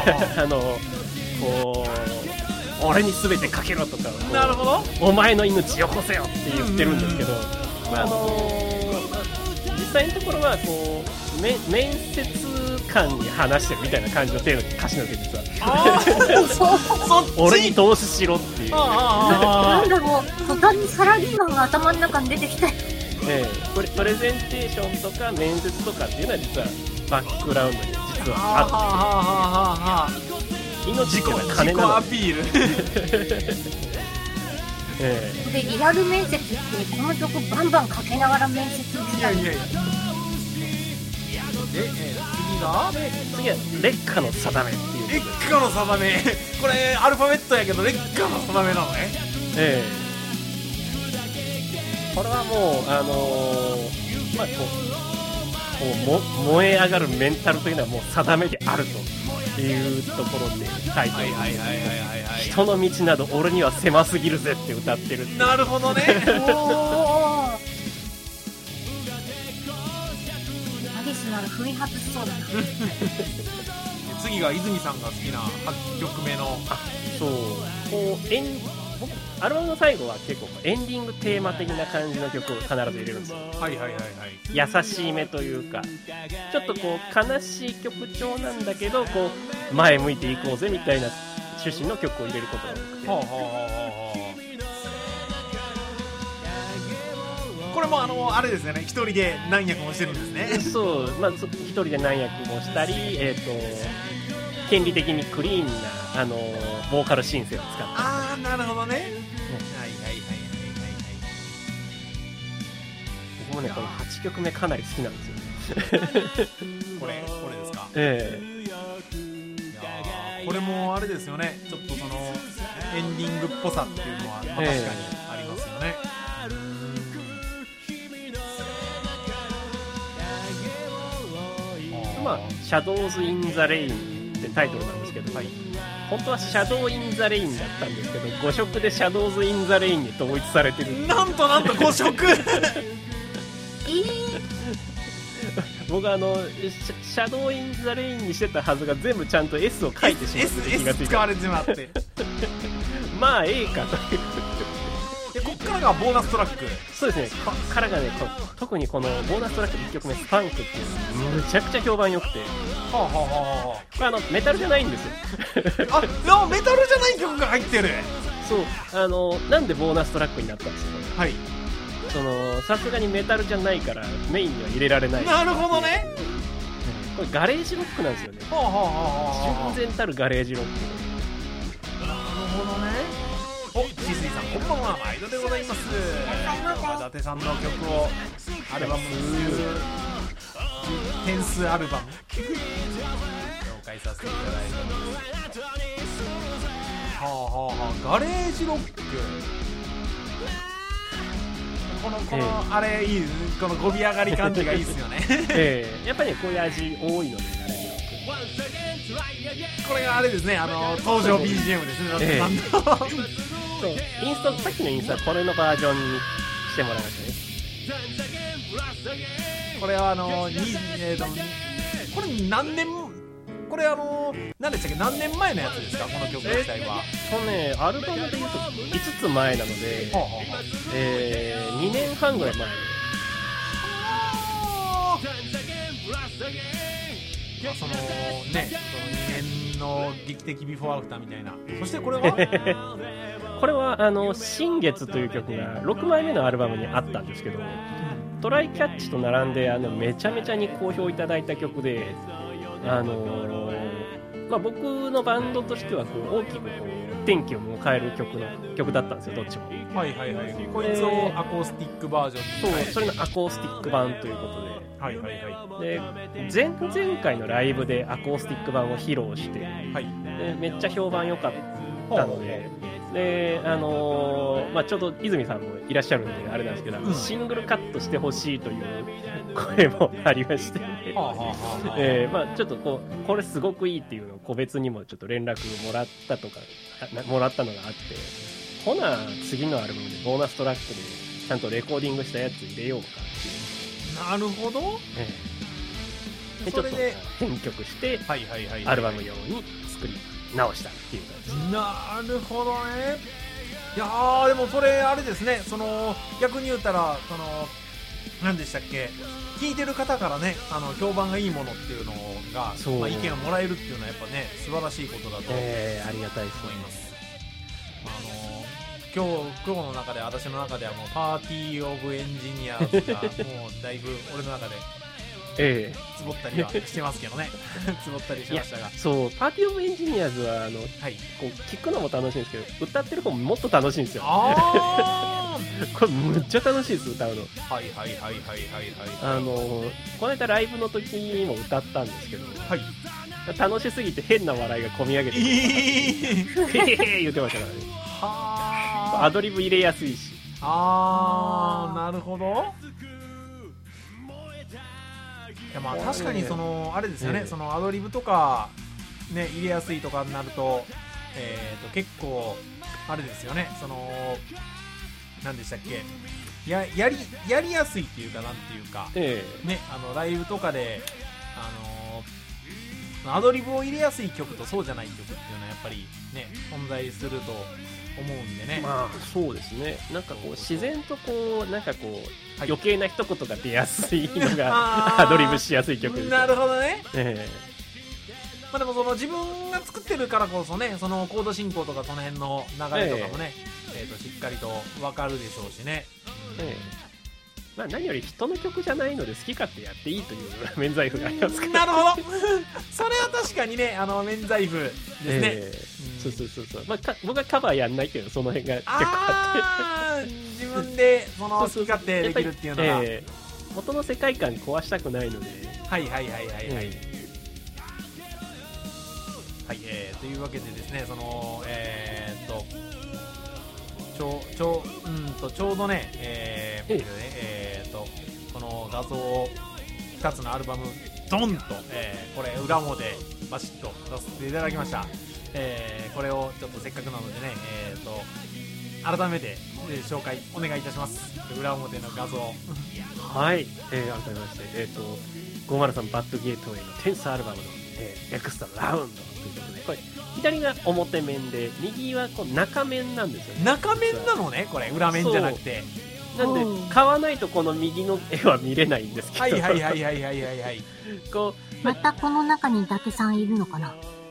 こう俺に全てかけろとか、 なるほど、 お前の命よこせよって言ってるんですけど、実際のところはこう面接官に話してるみたいな感じの程度に歌詞なんです実は。俺に投資しろっていう。 なんだろう、途端にサラリーマンが頭の中に出てきた。 これプレゼンテーションとか面接とかっていうのは実はバックグラウンドに実はあって、命っていうのは金なので、 自己アピール。でリアル面接ってこの曲バンバンかけながら面接してた。 次は劣化の定めっていう。 劣化の定め。これアルファベットやけど劣化の定めなのね。 これはもう燃え上がるメンタルというのはもう定めであるというところでタイトルに人の道など俺には狭すぎるぜって歌ってる。 なるほどね。 アリスなら踏み外しそうだな。 次が泉さんが好きな8曲目の、 そうこう僕アルバムの最後は結構エンディングテーマ的な感じの曲を必ず入れるんですよ。優しい目というか、ちょっとこう悲しい曲調なんだけどこう前向いていこうぜみたいな趣旨の曲を入れることが多くて、 これもあれですよね、一人で何役もしてるんですね。 そう、一人で何役もしたり、権利的にクリーンなボーカルシンセを使って。 なるほどね。 僕もねこの8曲目かなり好きなんですよこれですか。 いやこれもあれですよね、ちょっとそのエンディングっぽさっていうのは、確かにありますよね。 まあシャドウズ・イン・ザ・レインってタイトルなんですけど、はい、本当はシャドウ・イン・ザ・レインだったんですけど5色でシャドウズ・イン・ザ・レインに統一されてる。 なんと5色僕シャドウ・イン・ザ・レインにしてたはずが全部ちゃんと S を書いてしまって気がついた。 S 使われてしまってまあええかというでこっからがボーナストラック。 そうですね、こっからがね特にこのボーナストラック1曲目スパンクっていうのむちゃくちゃ評判良くて、これメタルじゃないんですよあ、メタルじゃない曲が入ってる。 そうなんでボーナストラックになったんですよ。 はい、 さすがにメタルじゃないからメインには入れられない。 なるほどね。 これガレージロックなんですよね。純然たるガレージロック。 なるほどね。お、シースイさんこんばんは、毎度でございます。伊達さんの曲をアルバム点数アルバム紹介させていただいてます。ガレージロック、このあれいい、このゴビ上がり感じがいいですよねやっぱり、ね、こういう味多いので、 これがあれですね、登場 BGM ですね。 そうインスト、さっきのインストはこれのバージョンにしてもらいましたね。 これはこれ何年、これ何でしたっけ、何年前のやつですか、この曲自体は。 アルバムでいうと5つ前なので、2年半ぐらい前。 その2年の劇的ビフォーアフターみたいな。そしてこれはこれは新月という曲が6枚目のアルバムにあったんですけど、トライキャッチと並んでめちゃめちゃに好評いただいた曲で、僕のバンドとしては大きく転機を迎える曲だったんですよ、どっちも。 はいはいはい。こいつをアコースティックバージョンに。 そう、それのアコースティック版ということで。 はいはいはい。 で、前々回のライブでアコースティック版を披露して、はい、でめっちゃ評判良かったので、でちょうど泉さんもいらっしゃるんであれなんですけど、シングルカットしてほしいという声もありましてちょっとこれすごくいいっていうのを個別にもちょっと連絡もらったのがあって、ほな次のアルバムでボーナストラックでちゃんとレコーディングしたやつ入れようかっていう。 なるほど。 でちょっと編曲してアルバム用に作り直したっていう感じ。 なるほどね。いやー、でもそれあれですね、逆に言うたら何でしたっけ、聴いてる方からね評判がいいものっていうのが、意見をもらえるっていうのはやっぱね素晴らしいことだと、 ありがたいと思います。今日の中で、私の中ではもうパーティーオブエンジニアズがもうだいぶ俺の中でつぼったりはしてますけどねつぼったりしましたが、 そうパーティーオブエンジニアズはこう聞くのも楽しいんですけど、歌ってる方ももっと楽しいんですよ。これむっちゃ楽しいです、歌うの。 はいはいはいはいはいはい。この間ライブの時にも歌ったんですけど、楽しすぎて変な笑いがこみ上げて言ってましたからね。アドリブ入れやすいし。 なるほど。いや確かにあれですよね、アドリブとかね入れやすいとかになると、結構あれですよね、何でしたっけ、やりやすいっていうか、なんていうか、ね、ライブとかでアドリブを入れやすい曲とそうじゃない曲っていうのはやっぱりね存在すると思うんでね。 そうですね。なんか自然と余計な一言が出やすいのがアドリブしやすい曲です。 なるほどね。でも自分が作ってるからこそね、コード進行とかその辺の流れとかもね、しっかりと分かるでしょうしね。 何より人の曲じゃないので好き勝手やっていいという免罪符がありますから。 なるほどそれは確かにね、免罪符ですね。 そう僕はカバーやんないけど、その辺が結構あって自分で好き勝手できるっていうのが、 元の世界観壊したくないので。 はいはいはいはいはい。はい、というわけでですね、そのちょうどね、この画像を2つのアルバムドンと、これ裏表バシッと出させていただきました。これをちょっとせっかくなのでね、改めて、紹介お願いいたします。裏表の画像はい、改めまして、503バッドゲートウェイのテンスアルバムの、エクストララウンドということで、これ左が表面で右はこう中面なんですよね。 中面なのね、これ裏面じゃなくて。 なんで買わないとこの右の絵は見れないんですけど、 はいはいはいはいはいはいこうまたこの中に伊達さんいるのかな。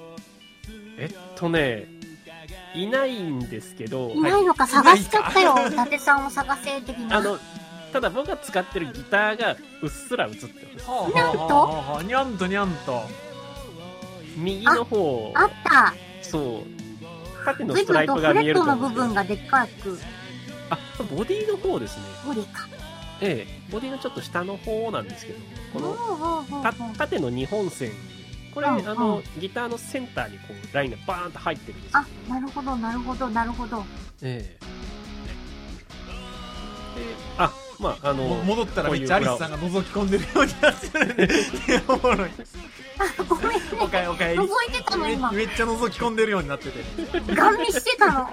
いないんですけど、 いないのか、探しちゃったよ。伊達さんを探せ的な。 ただ僕が使ってるギターがうっすら映ってます。 にゃんとにゃんと右の方、 あった。 そう、縦のストライプが見えると思うんですけど、 フレットの部分がでっかく、 ボディの方ですね。 ボディか。 ボディのちょっと下の方なんですけど、この縦の2本線、これ、ギターのセンターにこうラインがバーンと入ってるんですよ。 なるほどなるほどなるほど。 戻ったらめっちゃアリスさんが覗き込んでるようになってるんでおもろい。 ごめんね。 おかえり。 覗いてたの今。 めっちゃ覗き込んでるようになってて。 ガン見してたの。や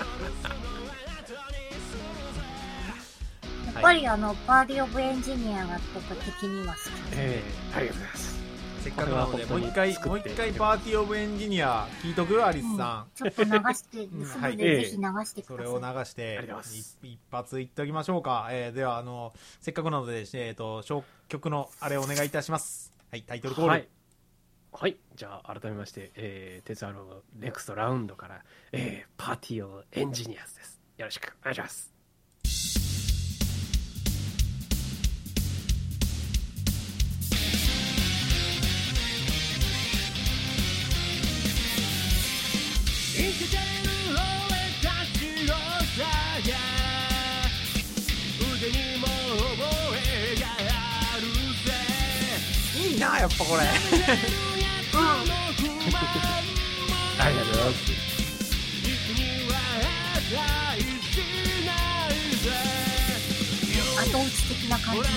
っぱりパーティーオブエンジニアがとか的には好き。 ありがとうございます。 せっかくなのでもう一回パーティーオブエンジニア聞いとくアリスさん。 ちょっと流してすぐでぜひ流してください。 それを流して一発いっておきましょうか。ではせっかくなので小曲のあれをお願いいたします。はい、タイトルコール。 はい、じゃあ改めまして、テツアルバムネクストラウンドから、パーティーオブエンジニアズです。よろしくお願いします。 生きてる俺たちのさや腕にも覚えがあるぜ。 いいなやっぱこれ。 ありがとうございます。 後打ち的な感じの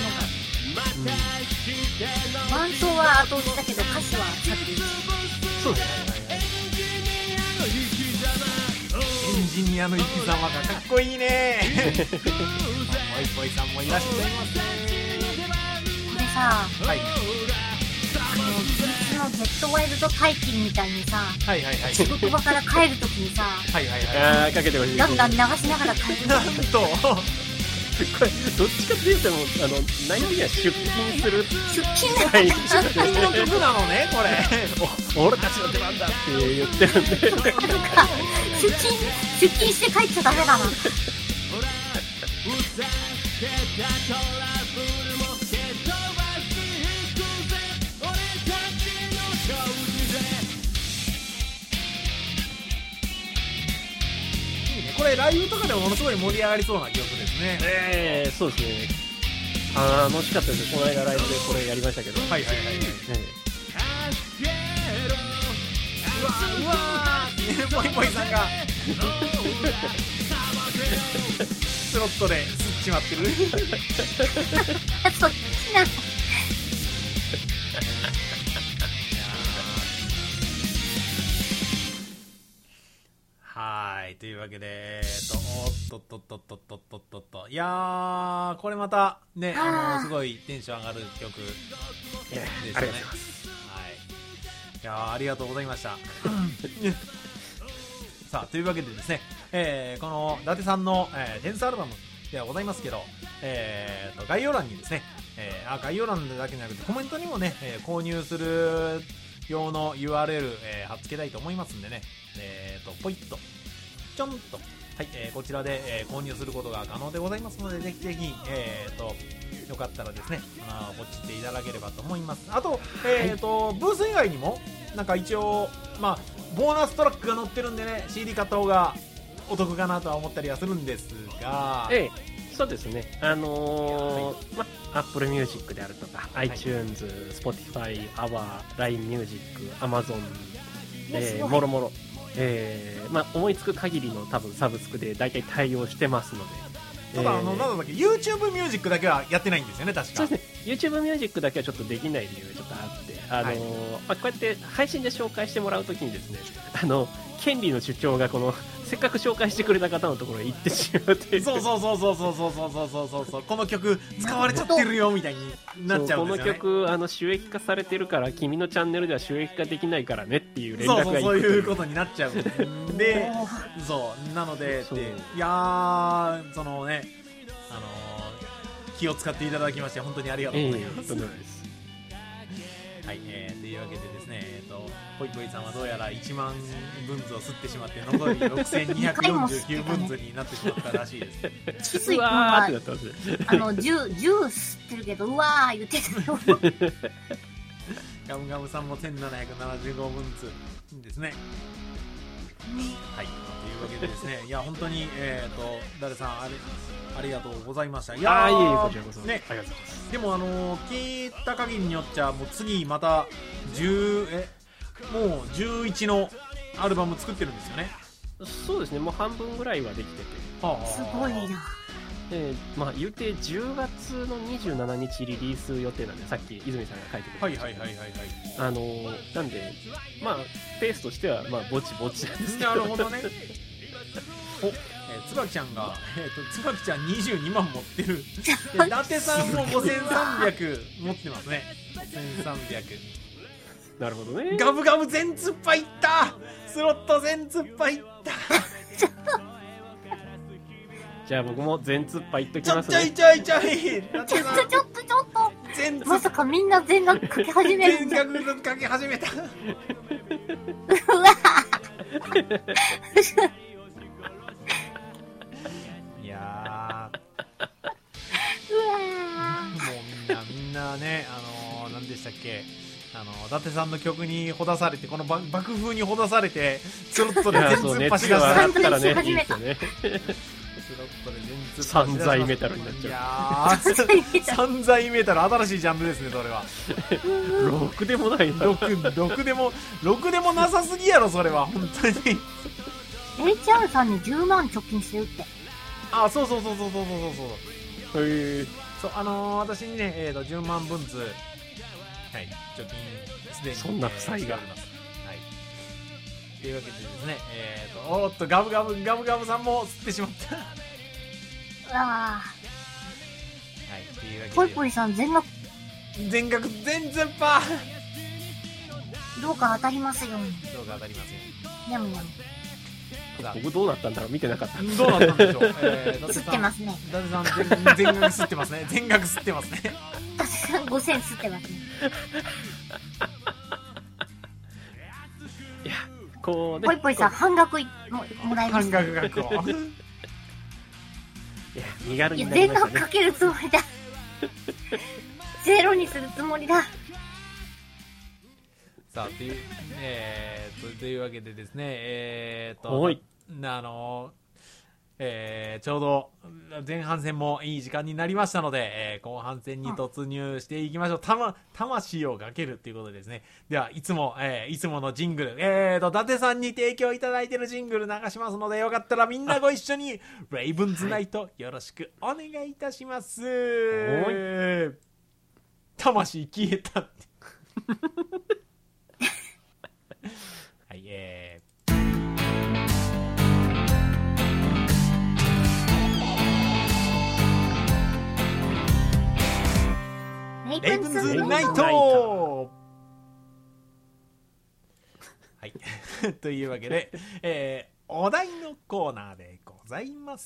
伴奏は後打ちだけど歌詞は先打ち。 そうですね。 エンジニアの生き様がかっこいいね。ぽいぽいさんもいらっしゃいますね。 これさ、いつのゲットワイルド大金みたいにさ、仕事場から帰るときにさ、 かけてほしい。 だんだん流しながら帰る。 なんとこれどっちかっていうと内容的には出勤する出勤の曲なのねこれ。 俺たちの出番だって言ってるんで。 出勤して帰っちゃダメだな。 これライブとかでもものすごい盛り上がりそうな曲ですね。 そうですね。楽しかったです。この間ライブでこれやりましたけど。 うわぽいぽいさんがスロットで吸っちまってる。 そっちなの。 はい、というわけでおっといやーこれまたねすごいテンション上がる曲ですよね。いやありがとうございました。さあというわけでですね、この伊達さんの、テンスアルバムではございますけど、概要欄にですね、概要欄だけじゃなくてコメントにもね、購入する用の URL、貼っつけたいと思いますんでね、ポイッとちょんと、はい、こちらで、購入することが可能でございますので、ぜひぜひ、よかったらですね、ポチっていただければと思います。あと、ブース以外にもなんか一応ボーナストラックが載ってるんでね、 CD 買った方がお得かなとは思ったりはするんですが、 そうですね。Apple Music であるとか、はい、iTunes、Spotify、LINE Music、Amazon、もろもろ、思いつく限りの多分サブスクで大体対応してますので。 ただなんだっけ YouTube ミュージックだけはやってないんですよね、確か。 そうですね。YouTube ミュージックだけはちょっとできない理由がちょっとあって、こうやって配信で紹介してもらうときにですね、権利の主張がこのせっかく紹介してくれた方のところへ行ってしまうという。 そうこの曲使われちゃってるよみたいになっちゃうんですよね。 この曲収益化されてるから君のチャンネルでは収益化できないからねっていう連絡がそういうことになっちゃうんでそうなのでいやーそのね気を使っていただきまして本当にありがとうございます。はい、というわけでですね、ポイポイさんはどうやら1万分図を吸ってしまって残り6249分図になってしまったらしいです。 キスイ君は10吸ってるけどうわー言ってたよ。 ガムガムさんも1775分図ですね。はい、というわけでですね、いや本当にダルさんありがとうございました。いやーこちらこそね、 ありがとうございます。 でも聞いた限りによっちゃもう次またもう11のアルバム作ってるんですよね。 そうですね、もう半分ぐらいはできてて、 すごいな。 言うて10月の27日リリース予定なんで、さっき泉さんが書いてくれました。なんでペースとしてはぼちぼちなんですけど。 なるほどね。椿ちゃんが椿ちゃん22万持ってる。伊達さんも5300持ってますね。5300。 なるほどね。 ガブガブ全突破いった。スロット全突破いった。 じゃあ僕も全突破いっときますね。 ちょっとまさかみんな全額かけ始めるんだ。 全額かけ始めた。 うわいやうわもうみんなね何でしたっけ、伊達さんの曲にほだされて、この爆風にほだされてスロットで全突破しだしたったらね、いいですよね。散財メタルになっちゃう。散財メタル、新しいジャンルですね、それは。 ろくでもないな。 ろくでもなさすぎやろ、それは、本当に。 HR さんに10万貯金してるって。 あ、そう。そう、私にね、10万分図、はい、貯金、すでに。 そんな負債が。はい。 というわけでですね、ガブガブさんも吸ってしまった。 うわはい、というわけで。 ポイポイさん全額全全パー。どうか当たりますよ。 どうか当たりますよ。 にゃむにゃむ。 僕どうなったんだろう、見てなかった。 どうなったんでしょう。 吸ってますね。 伊達さん全額吸ってますね。全額吸ってますね。 伊達さん5000吸ってますね。 いや、こうね。 ポイポイさん半額もらいました。 半額を。 いや、身軽になりましたね。 全額かけるつもりだ。ゼロにするつもりだ。 さあ、というわけでですね、ちょうど前半戦もいい時間になりましたので、後半戦に突入していきましょう。魂をかけるっていうことですね。では、いつものジングル、伊達さんに提供いただいているジングル流しますので、よかったらみんなご一緒に、レイブンズナイトよろしくお願いいたします。魂消えたって。はい、レイブンズナイトはい。というわけで、お題のコーナーでございます。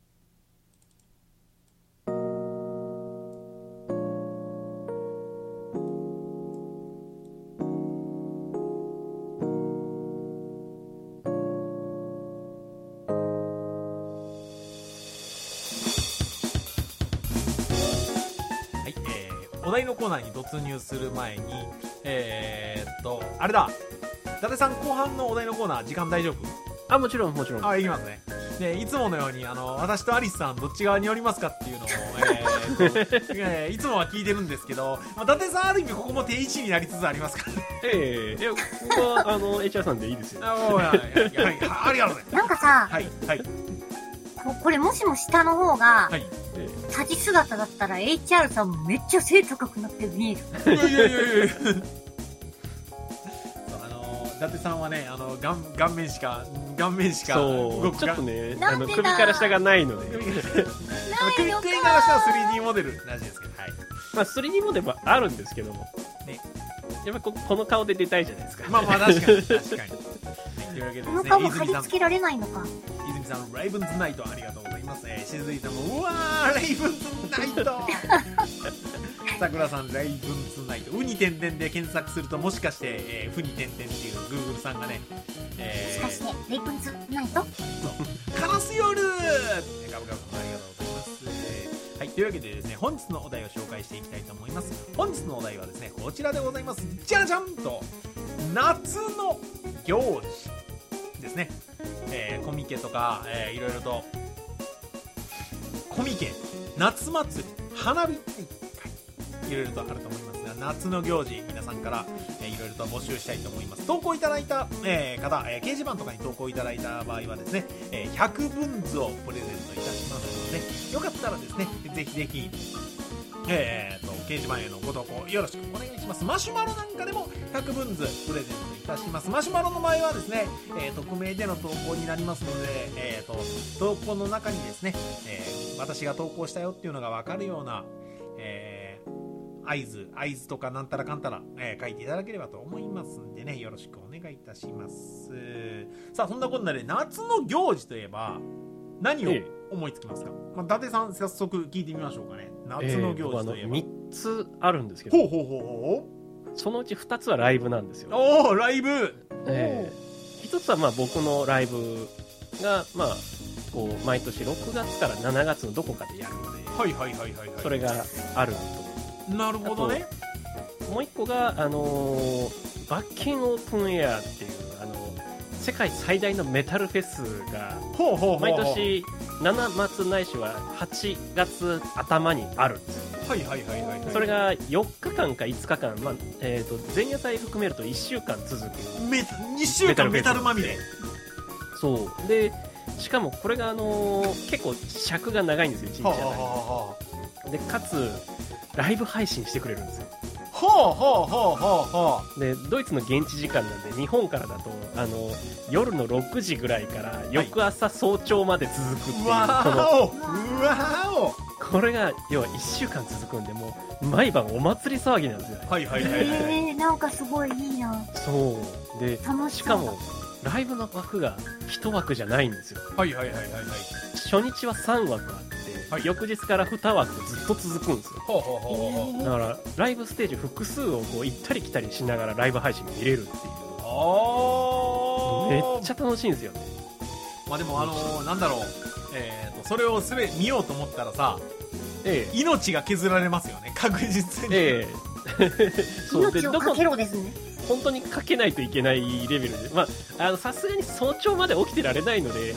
お題のコーナーに突入する前に、あれだ、伊達さん後半のお題のコーナー時間大丈夫？ もちろん。 いきますね。 でいつものように私とアリスさんどっち側におりますかっていうのを、いつもは聞いてるんですけど、伊達さんある意味ここも定位置になりつつありますからね。 いやここはHR さんでいいですよ。 はい、ありがとうございます。 なんかさ、 はいはい、 これもしも下の方が、はい、立ち姿だったら HR さんもめっちゃ背高くなって見える。いや伊達さんはね、顔面しかそうちょっとね首から下がないので首から下は 3D モデルらしいですけど、はい、 まあ 3D モデルはあるんですけどもね、やっぱこの顔で出たいじゃないですか。 まあ確かにというわけでですね、 この顔貼り付けられないのか。 泉さん、ライブンズナイトありがとうございます。しずいさんもうわーライブンズナイトさくらさん、ライブンズナイトウニ点々で検索するともしかして、フニ点々っていう Google さんがね、 もしかしてライブンズナイトカラス夜ガブガブありがとうございます。はい、というわけでですね、本日のお題を紹介していきたいと思います。本日のお題はですね、こちらでございます。じゃじゃんと、夏の行事ですね。コミケとか、いろいろとコミケ、夏祭り、花火大会、いろいろとあると思いますが、夏の行事皆さんから、いろいろと募集したいと思います。投稿いただいた、方、掲示板とかに投稿いただいた場合はですね、100分図をプレゼントいたしますので、よかったらですね、ぜひぜひ掲示板へのご投稿よろしくお願いします。マシュマロなんかでも100分図プレゼントいたします。マシュマロの場合はですね、匿名での投稿になりますので、投稿の中にですね、私が投稿したよっていうのが分かるような、合図とかなんたらかんたら、書いていただければと思いますんでね、よろしくお願いいたします。さあ、そんなこんなで夏の行事といえば何を思いつきますか？伊達さん、早速聞いてみましょうかね。夏の行事といえば、 3つあるんですけど、そのうち2つはライブなんですよ。 おー、ライブ。 1つはまあ僕のライブが、まあ、こう毎年6月から7月のどこかでやるので、それがあると。 なるほどね。 もう1個が、バッキンオープンエアっていう世界最大のメタルフェスが毎年7月ないしは8月頭にあるんですよ。それが4日間か5日間、まあ前夜祭含めると1週間続く 2週間メタルまみれ。 そうで、しかもこれが結構尺が長いんですよ、1日あたりで、かつライブ配信してくれるんですよ。でドイツの現地時間なんで、日本からだと夜の6時ぐらいから翌朝早朝まで続くっていう、これが要は1週間続くんで、もう毎晩お祭り騒ぎなんですよね。 なんかすごいいいな。 そうで、しかもライブの枠が1枠じゃないんですよ。初日は3枠あって、翌日から2枠ずっと続くんですよ。だからライブステージ複数をこう行ったり来たりしながらライブ配信見れるっていう、めっちゃ楽しいんですよね。 まあでもなんだろう、それを見ようと思ったらさ、命が削られますよね、確実に。 命をかけろですね。 本当にかけないといけないレベルで、さすがに早朝まで起きてられないので、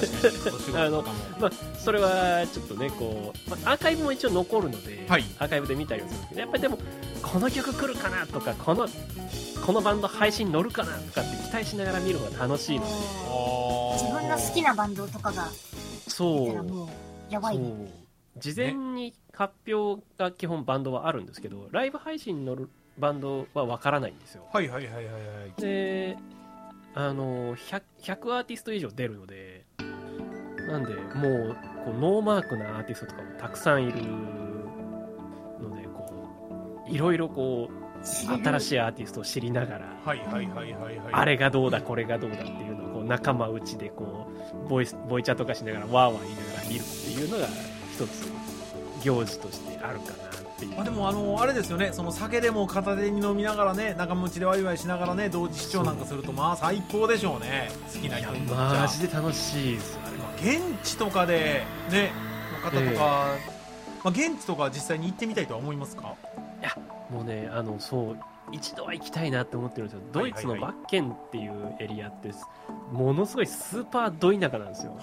それはちょっとね、こう、アーカイブも一応残るので、アーカイブで見たりはするんですけど、やっぱりでもこの曲来るかなとか、このバンド配信乗るかなとかって期待しながら見るのが楽しいので、 自分の好きなバンドとかが出たらもうやばいね。 事前に発表が基本バンドはあるんですけど、ライブ配信に乗るバンドは分からないんですよ。で、100アーティスト以上出るので、なんでもうこうノーマークなアーティストとかもたくさんいるので、こういろいろこう新しいアーティストを知りながら、あれがどうだこれがどうだっていうのをこう仲間内でこうボイチャとかしながらワーワー言いながら見るっていうのが一つ行事としてあるかな。 でもあれですよね、その酒でも片手に飲みながらね、仲間内でワイワイしながらね、同時視聴なんかするとまあ最高でしょうね。好きな人にとっちゃマジで楽しいですよ。 現地とかでねの方とか、現地とか実際に行ってみたいとは思いますか？ いやもうね、そう一度は行きたいなって思ってるんですよ。ドイツのバッケンっていうエリアってものすごいスーパーど田舎なんですよ。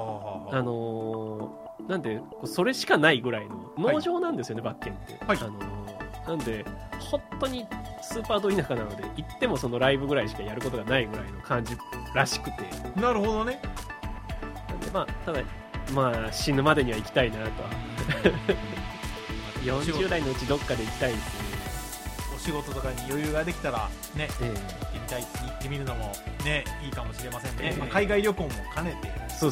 なんでそれしかないぐらいの農場なんですよね、バッケンって。なんで本当にスーパーど田舎なので、行ってもそのライブぐらいしかやることがないぐらいの感じらしくて。 なるほどね。 なんでただ死ぬまでには行きたいなとは40代のうちどっかで行きたいですね。 お仕事とかに余裕ができたらね、行ってみるのもね、いいかもしれませんね。海外旅行も兼ねて。 そう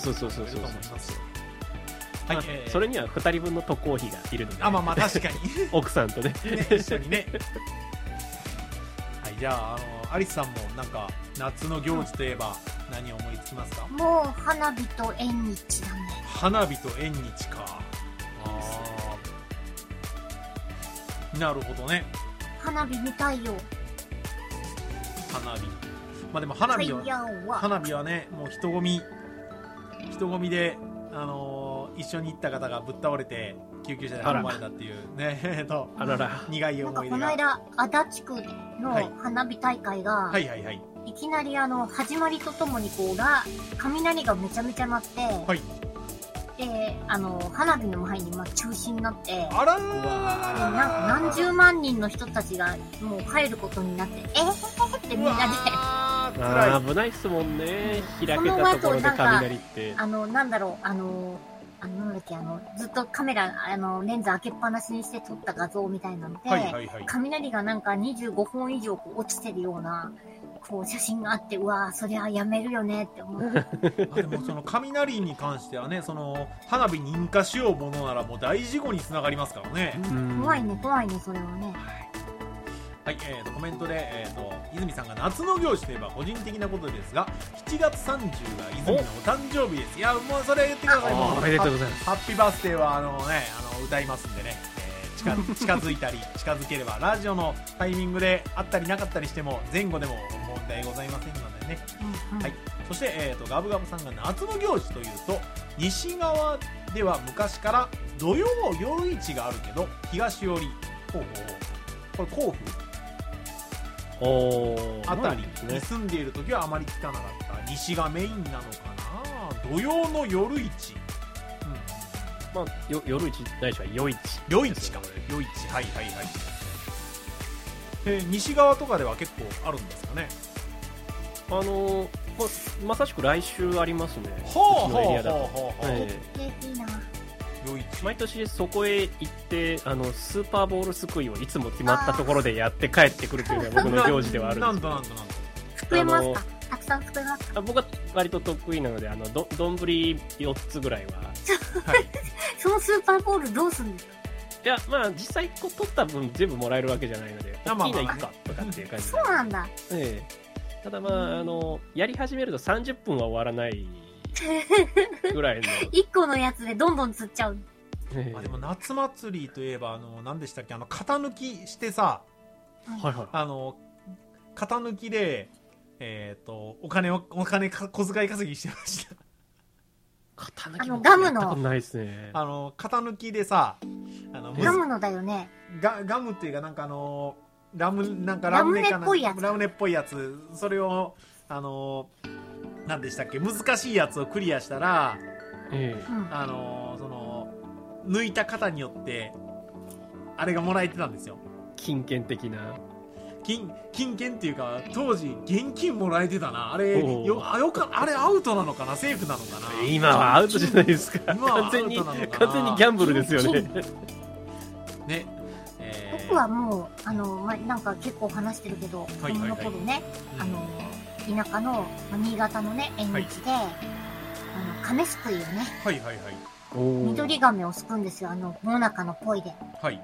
はい、それには2人分の渡航費がいるので、 確かに奥さんとね一緒にねはい、じゃあアリスさんもなんか夏の行事といえば何を思いつきますか？ もう花火と縁日だね。 花火と縁日か。なるほどね。 花火見たいよ。 花火。でも花火はね、もう人混みで一緒に行った方がぶっ倒れて救急車で運ばれたっていうね、 あらら苦い思い出が。 この間足立区の花火大会が、いきなり始まりとともに雷がめちゃめちゃ鳴って、で花火の前に中止になって、 あら何十万人の人たちがもう帰ることになって、ってみんなで危ないっすもんね、開けたところで雷って。 なんだろう、なんだっけ、ずっとカメラ、レンズ開けっぱなしにして撮った画像みたいなので、雷がなんか25本以上落ちてるような、写真があって、うわぁ、そりゃやめるよねって思って。 でもその雷に関してはね、花火に引火しようものならもう大事故につながりますからね。 怖いね、それはね。 はい、コメントで、泉さんが夏の行事といえば個人的なことですが、7月30が泉のお誕生日です。いや、もうそれ言ってください。 おめでとうございます。 ハッピーバースデーは歌いますんでね、近づいたり近づければラジオのタイミングであったりなかったりしても前後でも問題ございませんのでね。はい。そして、ガブガブさんが夏の行事というと、西側では昔から土曜夜市があるけど、東寄りこれ甲府あたりに住んでいる時はあまり聞かなかった。西がメインなのかな。土曜の夜市、 夜市ないしは夜市か。 夜市、はい。西側とかでは結構あるんですかね。 まさしく来週ありますね。うちのエリアだと。毎年そこへ行ってスーパーボールすくいをいつも決まったところでやって帰ってくるというのが僕の行事ではあるんです。 なんとすくえますか？たくさんすくえますか？ 僕は割と得意なので丼4つぐらいはそのスーパーボールどうするんですか？ いや、実際取った分全部もらえるわけじゃないので、大きいのいくかとかっていう感じで。 そうなんだ。 ただやり始めると30分は終わらないぐらいの 1個のやつでどんどん釣っちゃう。 でも夏祭りといえば何でしたっけ、型抜きしてさ、型抜きでお金小遣い稼ぎしてました。 型抜きガムのないですね。 型抜きでさ、 ガムのだよね。 ガムっていうかなんかラムネっぽいやつ、それを何でしたっけ、難しいやつをクリアしたら、抜いた型によってあれがもらえてたんですよ。 金券的な。 金券っていうか当時現金もらえてたな。あれあれアウトなのかな、セーフなのかな。 今はアウトじゃないですか。完全にギャンブルですよね。 ね。 僕はもうなんか結構話してるけど、子供の頃ね、田舎の新潟のね縁日で亀すくいをね、緑亀をすくんですよ。もなかのポイで。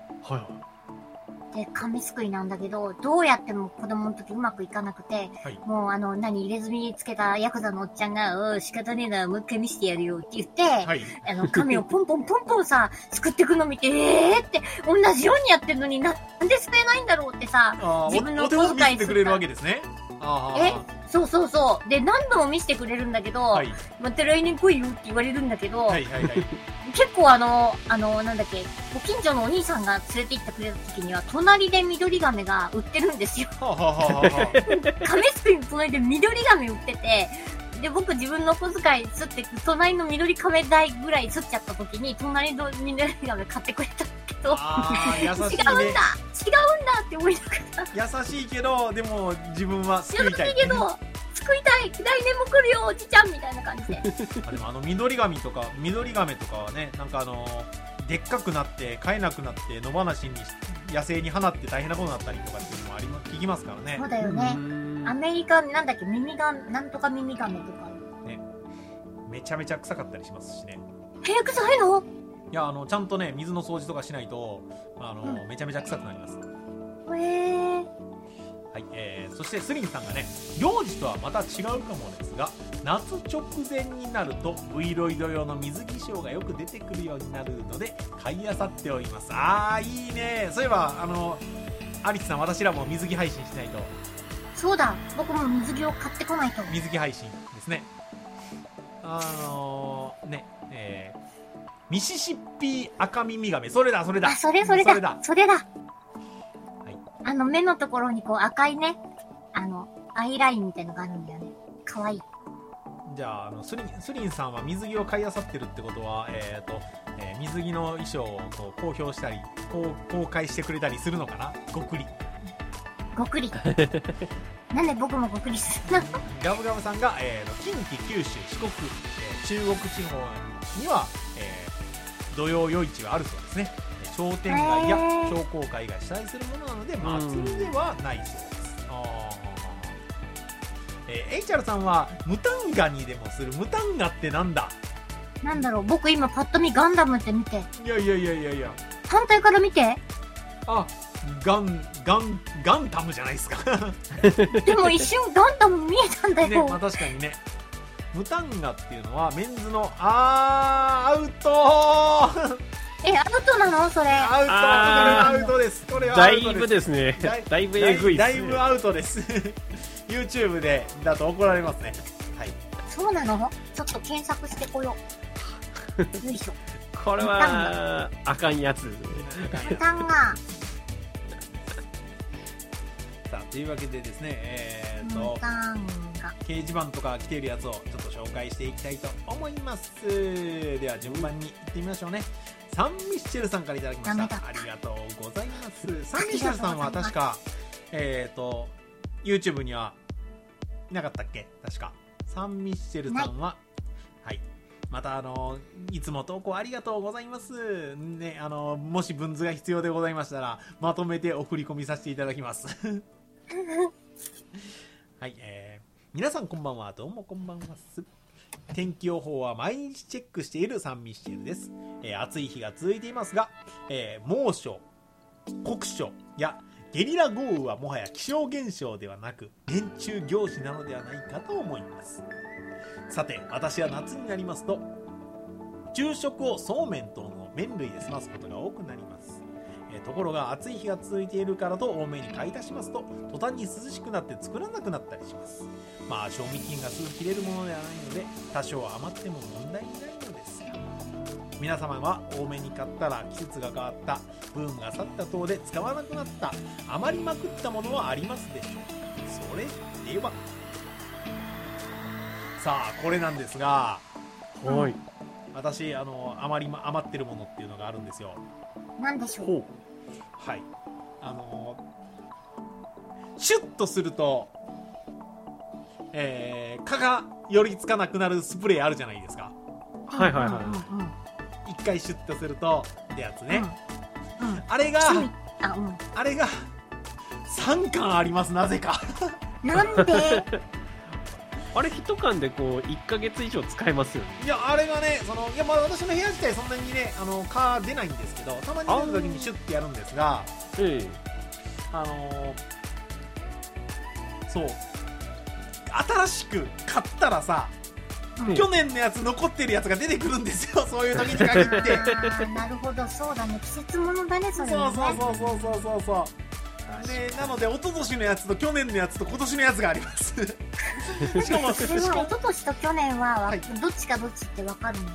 で、紙すくいなんだけど、どうやっても子供の時うまくいかなくて、もう入れ墨につけたヤクザのおっちゃんが、仕方ねえな、もう一回見せてやるよって言って、紙をポンポンさ、すくってくの見て、って同じようにやってるのになんですくえないんだろうってさ、 自分のお手本見せてくれるわけですね。 そうそうそう。で、何度も見せてくれるんだけど、はい、また来年来いよって言われるんだけど、はいはいはい、結構なんだっけ、ご近所のお兄さんが連れて行ってくれた時には、隣で緑亀が売ってるんですよ。亀すくいの隣で緑亀売ってて、で、僕自分の小遣い釣って、隣の緑亀台ぐらい釣っちゃった時に、隣の緑亀買ってくれたんだけど、優しいね、違うんだって思いながら。優しいけど、でも自分は救いたい。 優しいけど、救いたい、来年も来るよ、おじちゃんみたいな感じで。 でも緑亀とかはね、なんかでっかくなって、飼えなくなって、野放しに、野生に放って大変なことになったりとかっていうのも聞きますからね。 そうだよね。アメリカ、なんだっけ、なんとか耳亀とか。 ね。めちゃめちゃ臭かったりしますしね。 臭いの？ いや、ちゃんとね、水の掃除とかしないと、めちゃめちゃ臭くなります。はい、そしてスリンさんがね、幼児とはまた違うかもですが、夏直前になると V ロイド用の水着ショーがよく出てくるようになるので買い漁っております。いいね。そういえばアリスさん、私らも水着配信しないと。 そうだ、僕も水着を買ってこないと。 水着配信ですね。ミシシッピ赤耳亀、それだ。 それだ。目のところにこう赤いね、アイラインみたいのがあるんだよね。かわいい。 じゃあ、スリンさんは水着を買い漁ってるってことは、水着の衣装をこう公表したり、公開してくれたりするのかな？ごくり。 なんで僕もごくりするの？ ガブガブさんが、近畿、九州、四国、中国地方には、土曜夜市はあるそうですね。商店街や商工会が主催するものなので祭りではないそうです。HR さんはムタンガにでもする。ムタンガってなんだ？ なんだろう、僕今パッと見ガンダムって見て。 いや反対から見て。 ガンタムじゃないですか。 でも一瞬ガンダム見えたんだよね。 まあ、確かにね。ムタンガっていうのはメンズのアウトアウトなのそれ？ アウトです。これはアウトです。 だいぶですね。だいぶエグいですね。 だいぶアウトです。YouTube でだと怒られますね。はい。 そうなの？ちょっと検索してこよう。よいしょ。 これはあかんやつですね。 ムタンガ。 さあ、というわけでですね、掲示板とか来ているやつをちょっと紹介していきたいと思います。では順番にいってみましょうね。サンミッシェルさんからいただきました。ありがとうございます。サンミッシェルさんは確かYouTube にはいなかったっけ？確かサンミッシェルさんははい、またいつも投稿ありがとうございますね。もし文図が必要でございましたらまとめて送り込みさせていただきます。はい、皆さんこんばんは。どうもこんばんは。天気予報は毎日チェックしているサンミッシェルです。暑い日が続いていますが、猛暑、酷暑やゲリラ豪雨はもはや気象現象ではなく年中行事なのではないかと思います。さて、私は夏になりますと昼食をそうめん等の麺類で済ますことが多くなります。ところが暑い日が続いているからと多めに買い足しますと途端に涼しくなって作らなくなったりします。まあ賞味期限がすぐ切れるものではないので多少余っても問題ないのですが、皆様は多めに買ったら季節が変わった、ブームが去った等で使わなくなった、余りまくったものはありますでしょう。それではさあ、これなんですが、 はい、 私余ってるものっていうのがあるんですよ。 なんでしょう。 はい、シュッとすると、蚊が寄りつかなくなるスプレーあるじゃないですか。 はいはいはい。 一回シュッとするとってやつね。あれが3巻あります。なぜか。 なんで？ あれ1缶でこう1ヶ月以上使えますよね。 いや、あれがね、まあ私の部屋自体そんなにね、蚊出ないんですけど、たまに出る時にシュッてやるんですが、そう、新しく買ったらさ、去年のやつ残ってるやつが出てくるんですよ。そういう時に限って。 なるほど、そうだね、季節物だね、それね。 そう。 でなので一昨年のやつと去年のやつと今年のやつがありますしかもそれは一昨年と去年は、はい、どっちかどっちって分かるの？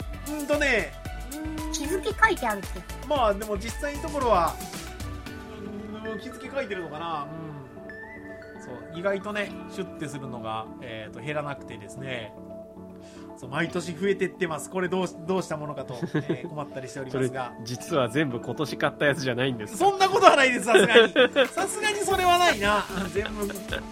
日付書いてあるって。 まあでも実際のところは日付書いてるのかな。そう意外とねシュッてするのが、減らなくてですね、そう毎年増えてってます。これどうしたものかと、困ったりしておりますが実は全部今年買ったやつじゃないんですか？ そんなことはないです。さすがにさすがにそれはないな全部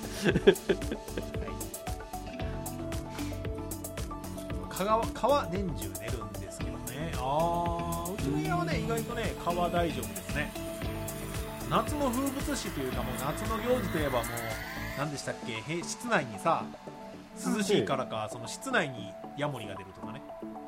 皮年中寝るんですけどね。うちの家はね意外とね皮大丈夫ですね。夏の風物詩というかもう夏の行事といえばもう何でしたっけ、室内にさ涼しいからかその室内にヤモリが出るとかね。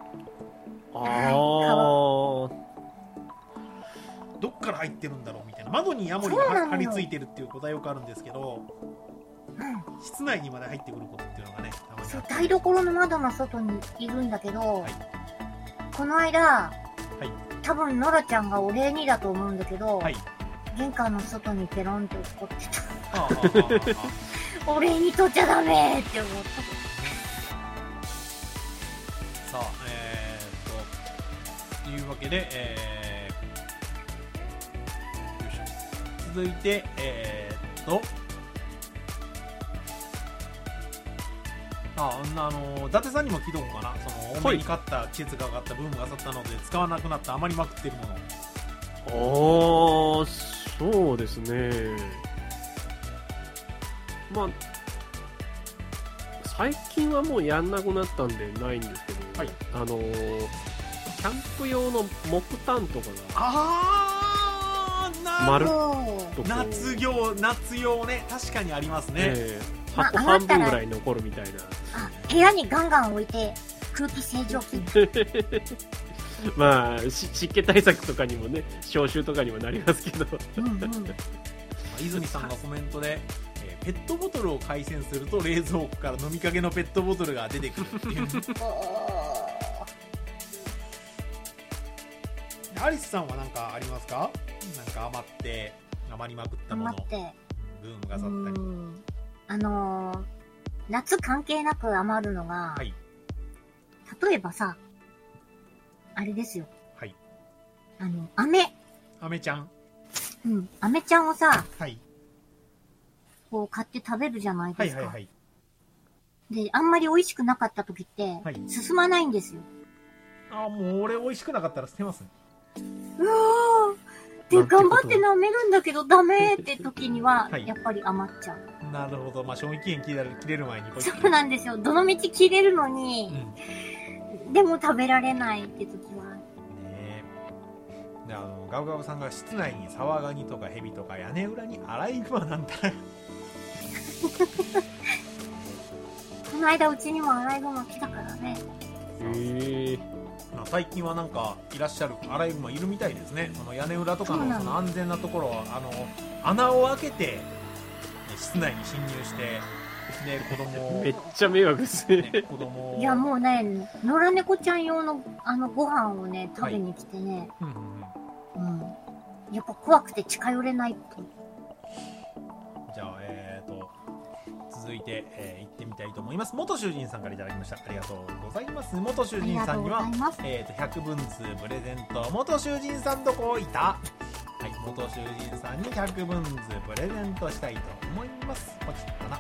どっから入ってるんだろうみたいな。窓にヤモリが張り付いてるっていうことはよくあるんですけど、室内にまで入ってくることっていうのがねたまにあって、 台所の窓の外にいるんだけど、はい、この間、はい、多分ノラちゃんがお礼にだと思うんだけど、はい、玄関の外にペロンって怒ってたお礼に取っちゃダメって思った。 さあというわけで、よいしょ。続いて伊達さんにも聞いとこうかな。その多めに買った季節が上がったブームが去ったので使わなくなった余りまくっているもの。 そうですね。まあ最近はもうやんなくなったんでないんですけど、はい、キャンプ用の木炭とかがなるほど。夏用ね、確かにありますね。 箱半分ぐらい残るみたいな。 部屋にガンガン置いて空気清浄機まあ湿気対策とかにもね、消臭とかにもなりますけど泉さんがコメントで、ペットボトルを回線すると冷蔵庫から飲みかけのペットボトルが出てくるっていうアリスさんは何かありますか？なんか余りまくったもの、ブームが去ったり。 夏関係なく余るのが、はい、例えばさ、あれですよ。はい。 飴ちゃん。 うん。飴ちゃんをさ、はい。こう買って食べるじゃないですか。はいはいはい。で、あんまり美味しくなかった時って、はい、進まないんですよ。 もう俺美味しくなかったら捨てますね。 で、頑張って舐めるんだけどダメって時には、やっぱり余っちゃう。 なるほど。まあ、賞味期限切れる前に。 そうなんですよ。どの道切れるのに、でも食べられないって時は。ねえ。ガウガウさんが室内にサワガニとかヘビとか屋根裏にアライグマなんだ。 この間うちにもアライグマ来たからね。 最近はなんかいらっしゃるアライグマいるみたいですね。屋根裏とかのその安全なところは穴を開けて室内に侵入してで子供をめっちゃ迷惑ですね。 子供いやもうね、野良猫ちゃん用のご飯をね食べに来てね、やっぱ怖くて近寄れないって。 じゃあ続いて、行ってみたいと思います。元囚人さんからいただきました。ありがとうございます。元囚人さんには100分数プレゼント。元囚人さんどこいた？はい、元囚人さんに100分数プレゼントしたいと思います。こっちかな。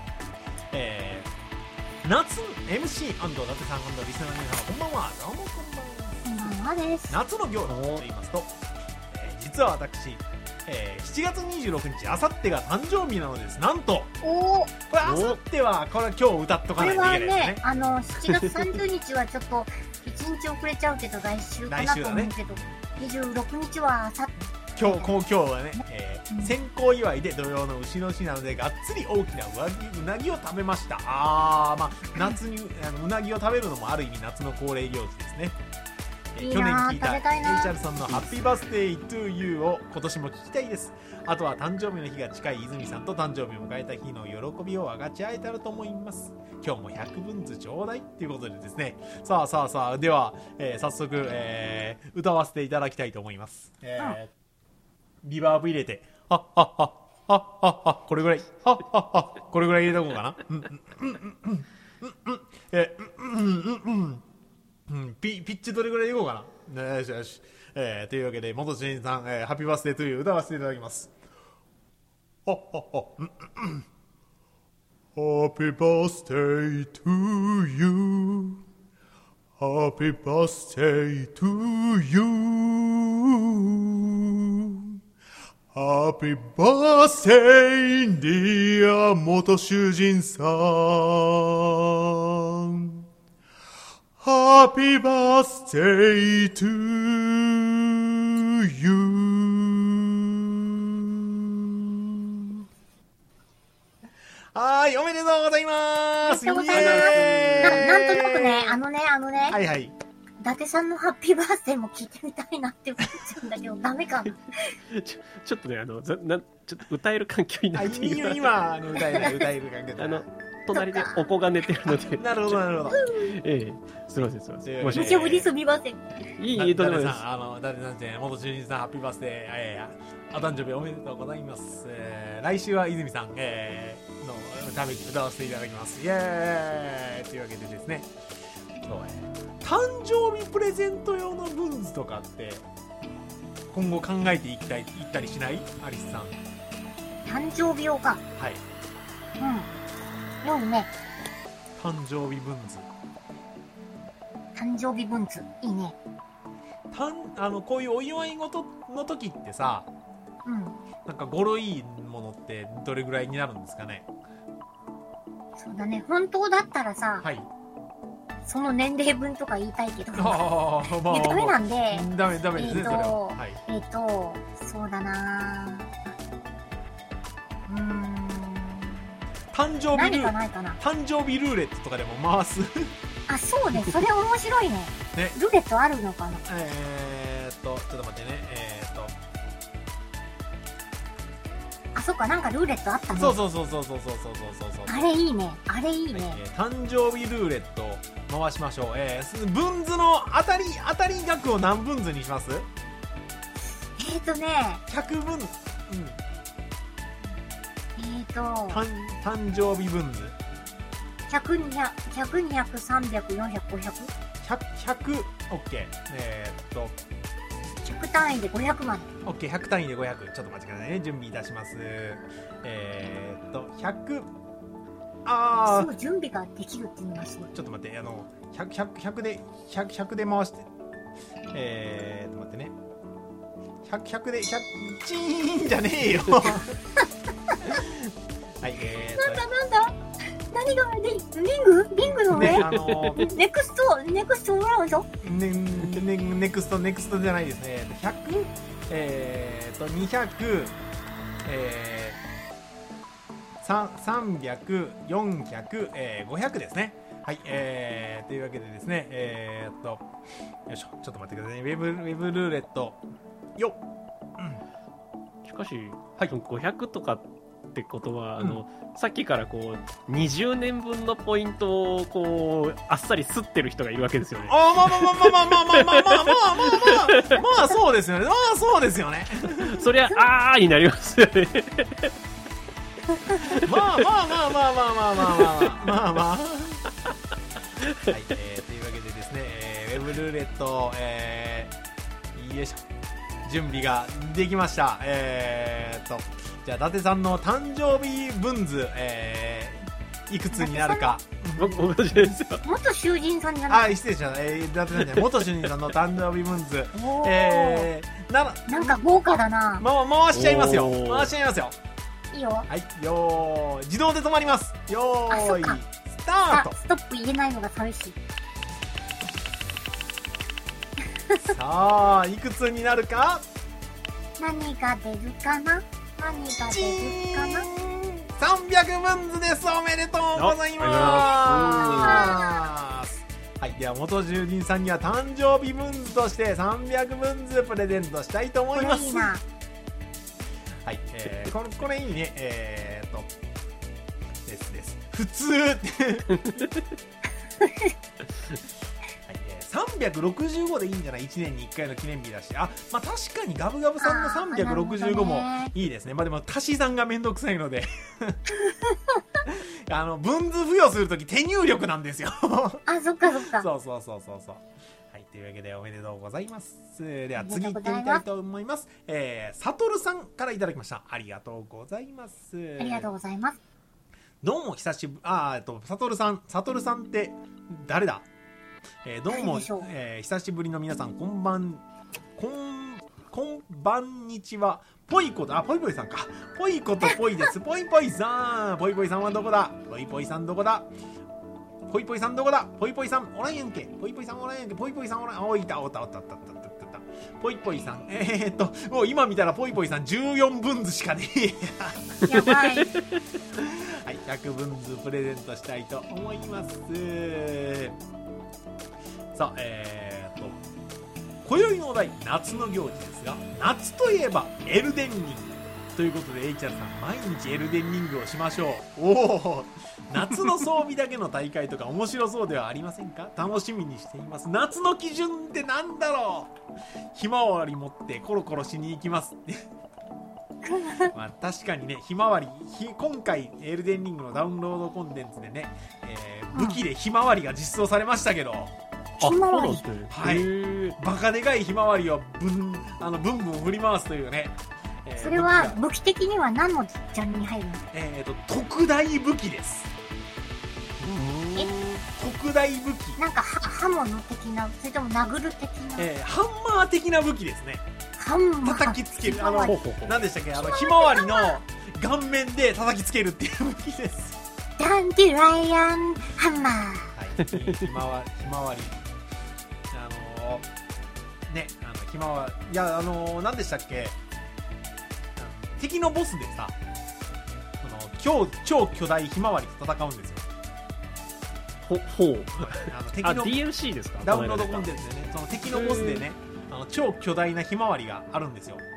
夏 MC& 伊達さん&リスナーの皆さんこんばんは。どうもこんばんは。 こんばんはです。 夏の行事と言いますと、実は私7月26日、あさってが誕生日なのです。なんとこれあさっては、これ今日歌っとかないといけないですね。 これはね、7月30日はちょっと1日遅れちゃうけど来週かなと思うけど、26日はあさって今日はね、先行祝いで土曜の牛の日なのでがっつり大きなうなぎを食べました。まあ夏にうなぎを食べるのもある意味夏の恒例行事ですね。去年聞いたエイチャルさんのハッピーバースデートゥーユーを今年も聞きたいです。あとは誕生日の日が近い泉さんと誕生日を迎えた日の喜びを分かち合えたらと思います。今日も100分ずちょうだいっていうことでですね、さあでは、早速、歌わせていただきたいと思います。リバーブ入れてこれぐらい。これぐらい入れとこうかな。ピッチどれぐらいいこうかな。よしよし。というわけで、元主任さん、ハッピーバースデーという歌わせていただきます。Happy birthday to you. Happy birthday to you. Happy birthday, dear 元主人さん。Happy birthday to you. はい、おめでとうございます。 おめでとうございます。なんとなくね、 はいはい。 伊達さんのハッピーバースデーも聞いてみたいなって思っちゃうんだけど、ダメかな。 ちょっとね、ちょっと歌える環境になっている。 今、歌える環境で。 隣でお子が寝てるので。 なるほど、なるほど。 すみません、すみません。 大丈夫です、すみません。 いい、とんでもないです。 誰さんで、元主任さん、ハッピーバースデー、お誕生日おめでとうございます。来週は泉さん、のために歌わせていただきます。イエーイというわけでですね、誕生日プレゼント用の文図とかって、今後考えていったりしない？アリスさん。 誕生日用か。 はい。 よいね。 誕生日文図。 誕生日文図。いいね。 こういうお祝い事の時ってさ、なんか語呂いいものってどれぐらいになるんですかね。 そうだね。本当だったらさ、 はい、 その年齢分とか言いたいけど、ダメなんで。 ダメですね、それは。 そうだな。 誕生日ルーレットとかでも回す。 あ、そうね。それ面白いね。ルーレットあるのかな。 ちょっと待ってね。 あ、そっか、なんかルーレットあったね。 そう。 あれいいね。 誕生日ルーレット回しましょう。分図の当たり額を何分図にします？100分。誕生日分図。100、200、300、400、500。100、OK。 100単位で500まで。 OK、100単位で500。ちょっと待ってくださいね。準備いたします。100、 すぐ準備ができるっていうのがすごい。 ちょっと待って、100で回して。待ってね。100で、チーンじゃねえよ。はい、 なんだ何がリングの上、ネクストもらうでしょ。 ネクストじゃないですね。100、200、300、400、500ですね。はい、というわけでですね、よいしょ、ちょっと待ってくださいね。ウェブルーレットよっ。 しかし、500とかってことは、さっきからこう20年分のポイントをこうあっさり吸ってる人がいるわけですよね。 まあそうですよね。 そりゃになりますよね。 まあ。はい、というわけでですね、ウェブルーレット、よいしょ、準備ができました。じゃあ伊達さんの誕生日分図、いくつになるか。 僕ですよ。 元囚人さんじゃない。 失礼しました。伊達さんじゃない、元囚人さんの誕生日分図。 なんか豪華だな。 回しちゃいますよ。 いいよ。 はい、自動で止まります。よーい、スタート。 ストップ入れないのが寂しい。 さあ、いくつになるか。 何が出るかな。 300分図です。おめでとうございます。はい、では元囚人さんには誕生日分図として300分図プレゼントしたいと思います。はい、これいいね。です普通。はい、 365でいいんじゃない？ 1 年に1回の記念日だし。まあ確かにガブガブさんの365もいいですね。まあでも足し算がめんどくさいので分図付与するとき手入力なんですよあ、そっかそっか。 そう。はい、というわけでおめでとうございます。では次行ってみたいと思います。サトルさんからいただきました。ありがとうございます。 ありがとうございます。 どうも久しぶり、サトルさんって誰だ？どうも、久しぶりの皆さん、こんばんにちは。ぽいこと、ぽいぽいさんか。ぽいことぽいです。ぽいぽいさん。ぽいぽいさんはどこだ？ぽいぽいさんどこだ？ぽいぽいさんどこだ？ぽいぽいさんおらんやんけ。ぽいぽいさんおらんやんけ。ぽいぽいさんおらん。おいた。ぽいぽいさん。もう今見たらぽいぽいさん14分図しかねえ。やばい。 はい、100分図プレゼントしたいと思います。さあ、今宵のお題、夏の行事ですが、夏といえばエルデンリングということで、HR さん毎日エルデンリングをしましょう。おお、夏の装備だけの大会とか面白そうではありませんか？楽しみにしています。夏の基準ってなんだろう？ひまわり持ってコロコロしに行きますまあ確かにね、ひまわり、今回エルデンリングのダウンロードコンテンツでね、武器でひまわりが実装されましたけど、 ひまわり、 はい、バカでかいひまわりをブンブン振り回すというね、 それは武器的には何のジャンルに入るの？ 特大武器です。特大武器、 なんか刃物的な、それとも殴る的な、 ハンマー的な武器ですね。 ハンマー叩きつける、何でしたっけ、ひまわりの顔面で叩きつけるっていう武器です。 ダンディライアンハンマー、はい、 ひまわりね、ひまわり、いや、何でしたっけ、敵のボスでさ、超巨大ひまわりと戦うんですよ。 敵の DLC ですか？ ダウンロードコンテンツでね、その敵のボスでね、超巨大なひまわりがあるんですよ。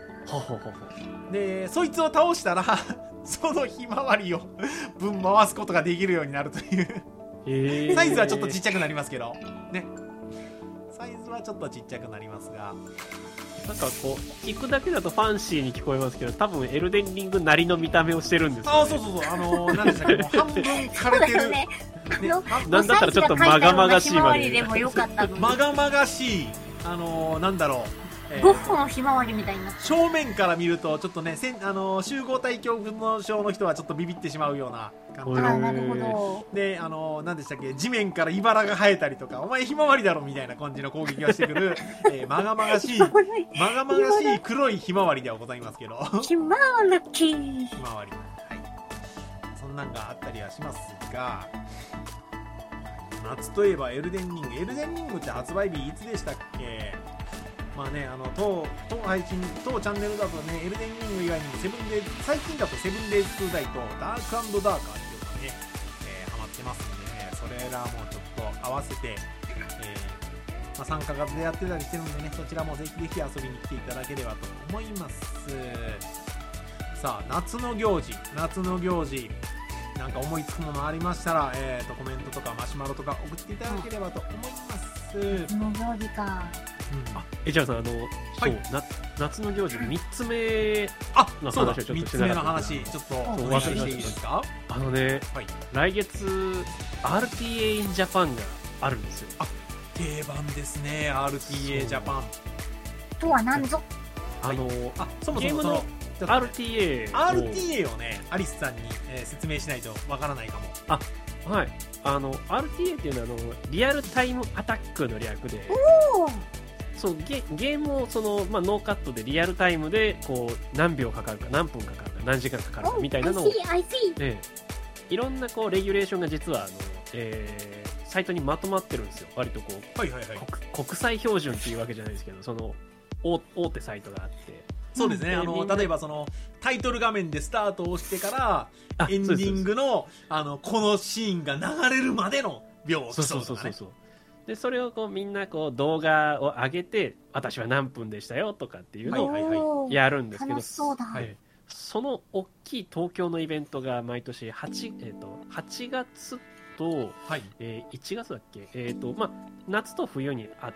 で、そいつを倒したらそのひまわりをぶん回すことができるようになるというサイズはちょっとちっちゃくなりますけどね、サイズはちょっとちっちゃくなりますが、 なんかこう聞くだけだとファンシーに聞こえますけど、多分エルデンリングなりの見た目をしてるんですよね。 そう何でしたっけ、もう半分枯れてる、 なんだったらちょっとまがまがしいまで、 まがまがしい、なんだろう、 ゴッホのひまわりみたいになって、 正面から見るとちょっとね、集合体恐怖症の人はちょっとビビってしまうような感じ。 なるほど。 で、何でしたっけ、地面から茨が生えたりとか、お前ひまわりだろみたいな感じの攻撃がしてくる、まがまがしい黒いひまわりではございますけど、 ひまわり、 はい、そんなんがあったりはしますが、夏といえばエルデンリングって発売日いつでしたっけ？まあね、当配信、当チャンネルだとね、エルデンリング以外にも最近だとセブンデイズ2ダイとダーク&ダーカーっていうのがね、ハマってますんでね、それらもちょっと合わせて、参加型でやってたりしてるんでね、そちらもぜひぜひ遊びに来ていただければと思います。さあ、夏の行事、なんか思いつくものありましたら、コメントとかマシュマロとか送っていただければと思います。 夏の行事か。 じゃあさん、夏の行事3つ目の話をちょっと 3つ目の話、ちょっとお願いしていいですか？ 来月 RTA in Japan があるんですよ。 定番ですね、RTA Japan とは何ぞ？ そもそもゲームのRTA をね、アリスさんに、説明しないとわからないかも。 はい、RTA っていうのはリアルタイムアタックの略で、そうゲームをノーカットでリアルタイムでこう何秒かかるか何分かかるか何時間かかるかみたいなのを、いろんなこうレギュレーションが実はサイトにまとまってるんですよ。割とこう、国際標準っていうわけじゃないですけど、その大手サイトがあって、 そうですね、例えばそのタイトル画面でスタートをしてからエンディングのこのシーンが流れるまでの秒を競うとかね。 でそれをこうみんなこう動画を上げて、私は何分でしたよとかっていうのをやるんですけど、その大きい東京のイベントが毎年8月と、 はい、 1月だっけ、まあ、夏と冬にあって、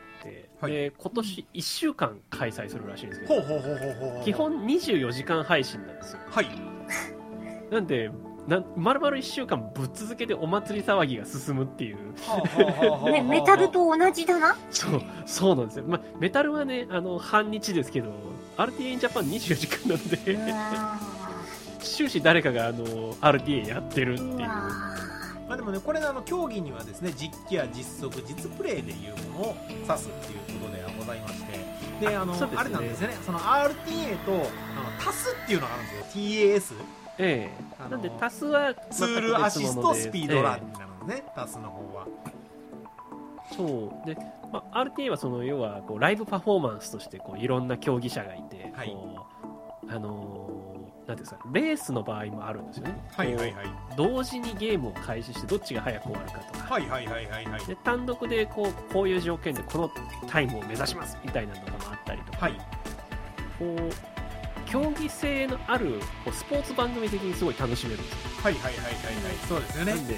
はい、で今年1週間開催するらしいんですけど、基本24時間配信なんですよ。 はい。 なんで丸々1週間ぶっ続けてお祭り騒ぎが進むっていうね、メタルと同じだな。 そうなんですよ、まあ、メタルはね半日ですけど RTA in Japan 24時間なんで終始誰かがRTA やってるっていう。 まあでもね、これ競技にはですね、実機や実測実プレイでいうものを指すっていうことではございまして、でね、あれなんですよね、その RTA とタスっていうのがあるんですよ。 TAS、 なんでタスはツールアシストスピードランになるのね、タスの方は。 そうで、まあ、RTA は要はこうライブパフォーマンスとしてこういろんな競技者がいて、はい、こうなんていうんですか、レースの場合もあるんですよね。 はいはいはい。 同時にゲームを開始してどっちが早く終わるかとか。 はいはいはいはいはい。 で単独でこういう条件でこのタイムを目指しますみたいなのとかもあったりとか。 はい。 こう競技性のあるこうスポーツ番組的にすごい楽しめるんですよ。 はいはいはいはいはい。そうですよね。 なんで、こ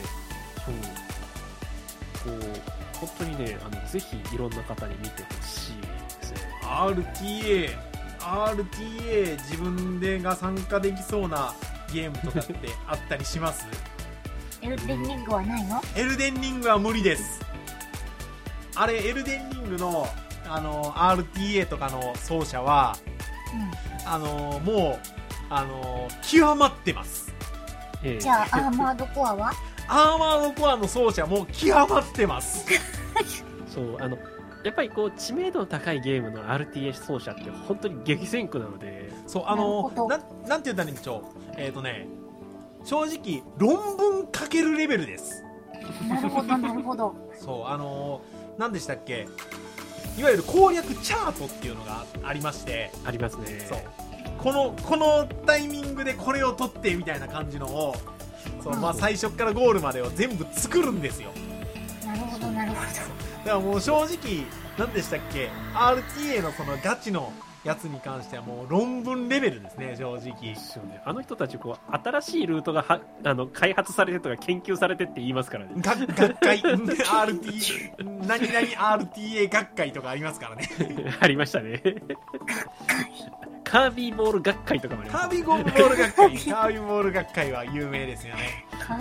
う本当にねぜひいろんな方に見てほしいですね。RTA 自分でが参加できそうなゲームとかってあったりします？ エルデンリングはないの？ エルデンリングは無理です。あれエルデンリングのRTA とかの奏者は、もう極まってます。 じゃあアーマードコアは？ アーマードコアの奏者も極まってますそうやっぱりこう知名度の高いゲームの RTA 奏者って本当に激戦区なので、 そうなんて言ったらいいんでしょう、正直論文書けるレベルです。 なるほどなるほど。 そう何でしたっけ、いわゆる攻略チャートっていうのがありまして。 ありますね。 そうこのタイミングでこれを取ってみたいな感じのをまあ、最初からゴールまでを全部作るんですよ。 なるほどなるほど。 だからもう正直何でしたっけ、 RTA のそのガチのやつに関してはもう論文レベルですね、正直。 ですよね。人たちこう新しいルートが開発されてとか研究されてって言いますからね。 学会RTA 何々 RTA 学会とかありますからねありましたねカービーボール学会とかもあります、ね、 カービーボール学会カービーボール学会は有名ですよね。 そう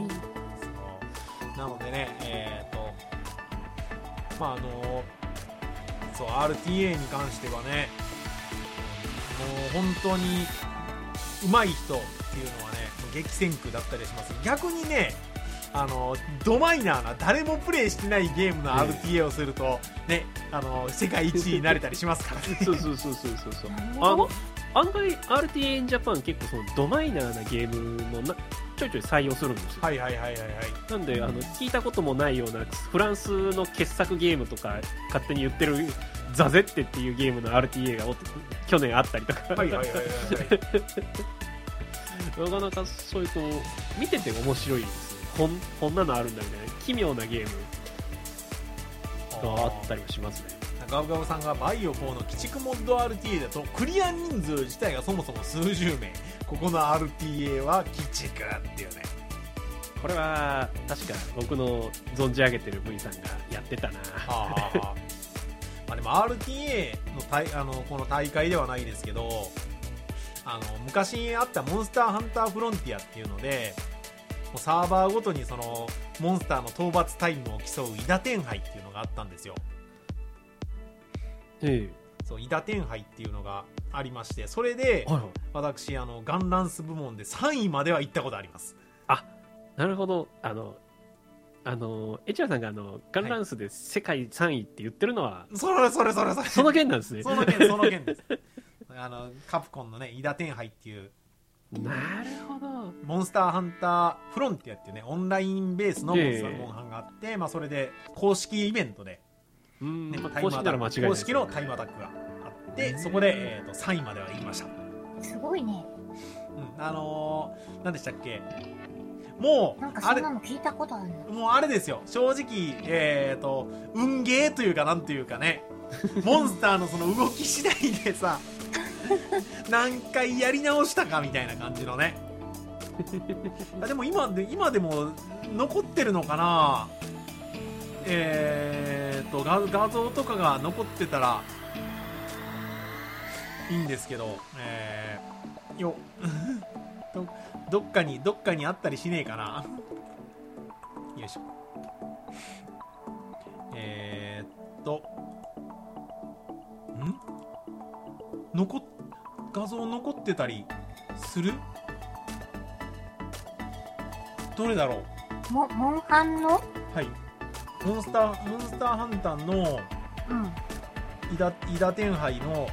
なのでね、まあそう RTA に関してはね、もう本当に上手い人っていうのはね激戦区だったりします。逆にねドマイナーな誰もプレイしてないゲームの RTA をするとね、世界一になれたりしますからねそう案外 RTA in Japan 結構そのドマイナーなゲームもちょいちょい採用するんですよ。 はいはいはいはいはい。 なんで聞いたこともないようなフランスの傑作ゲームとか勝手に言ってるザゼッテっていうゲームの RTA が去年あったりとかはいはいはいはいなかなかそういうと見てて面白いですね。こんなのあるんだみたいな奇妙なゲームがあったりはしますね。 ガブガブさんがバイオ4の鬼畜モッド RTA だとクリア人数自体がそもそも数十名、ここの RTA は鬼畜っていうね。 これは確か僕の存じ上げてる V さんがやってたなまあでも RTA のこの大会ではないですけど、昔あったモンスターハンターフロンティアっていうのでサーバーごとにそのモンスターの討伐タイムを競うイダテン杯っていうのがあったんですよ。そうイダテン杯っていうのがありまして、それで、はいはい、私ガンランス部門で3位までは行ったことあります。 あ、なるほど。エチラさんがガンランスで世界3位って言ってるのは、はい、その件なんですね。 その件ですカプコンのねイダテン杯っていう、 なるほど、 モンスターハンターフロンティアっていうねオンラインベースのモンスターモンハンがあって、まあ、それで公式イベントで、 ね、公式なら間違いない、 公式のタイムアタックがあってそこで、3位までは行きました。 すごいね。 何でしたっけ、もうなんかそんなの聞いたことあるの。 もうあれですよ、正直運ゲーというかなんというかねモンスターのその動き次第でさ何回やり直したかみたいな感じのね。 でも今でも残ってるのかな。画像とかが残ってたらいいんですけど、よどっかにあったりしねえかな。よいしょ。画像残ってたりする？どれだろう？ モンハンの？ はい。モンスターハンターの、伊田天杯の、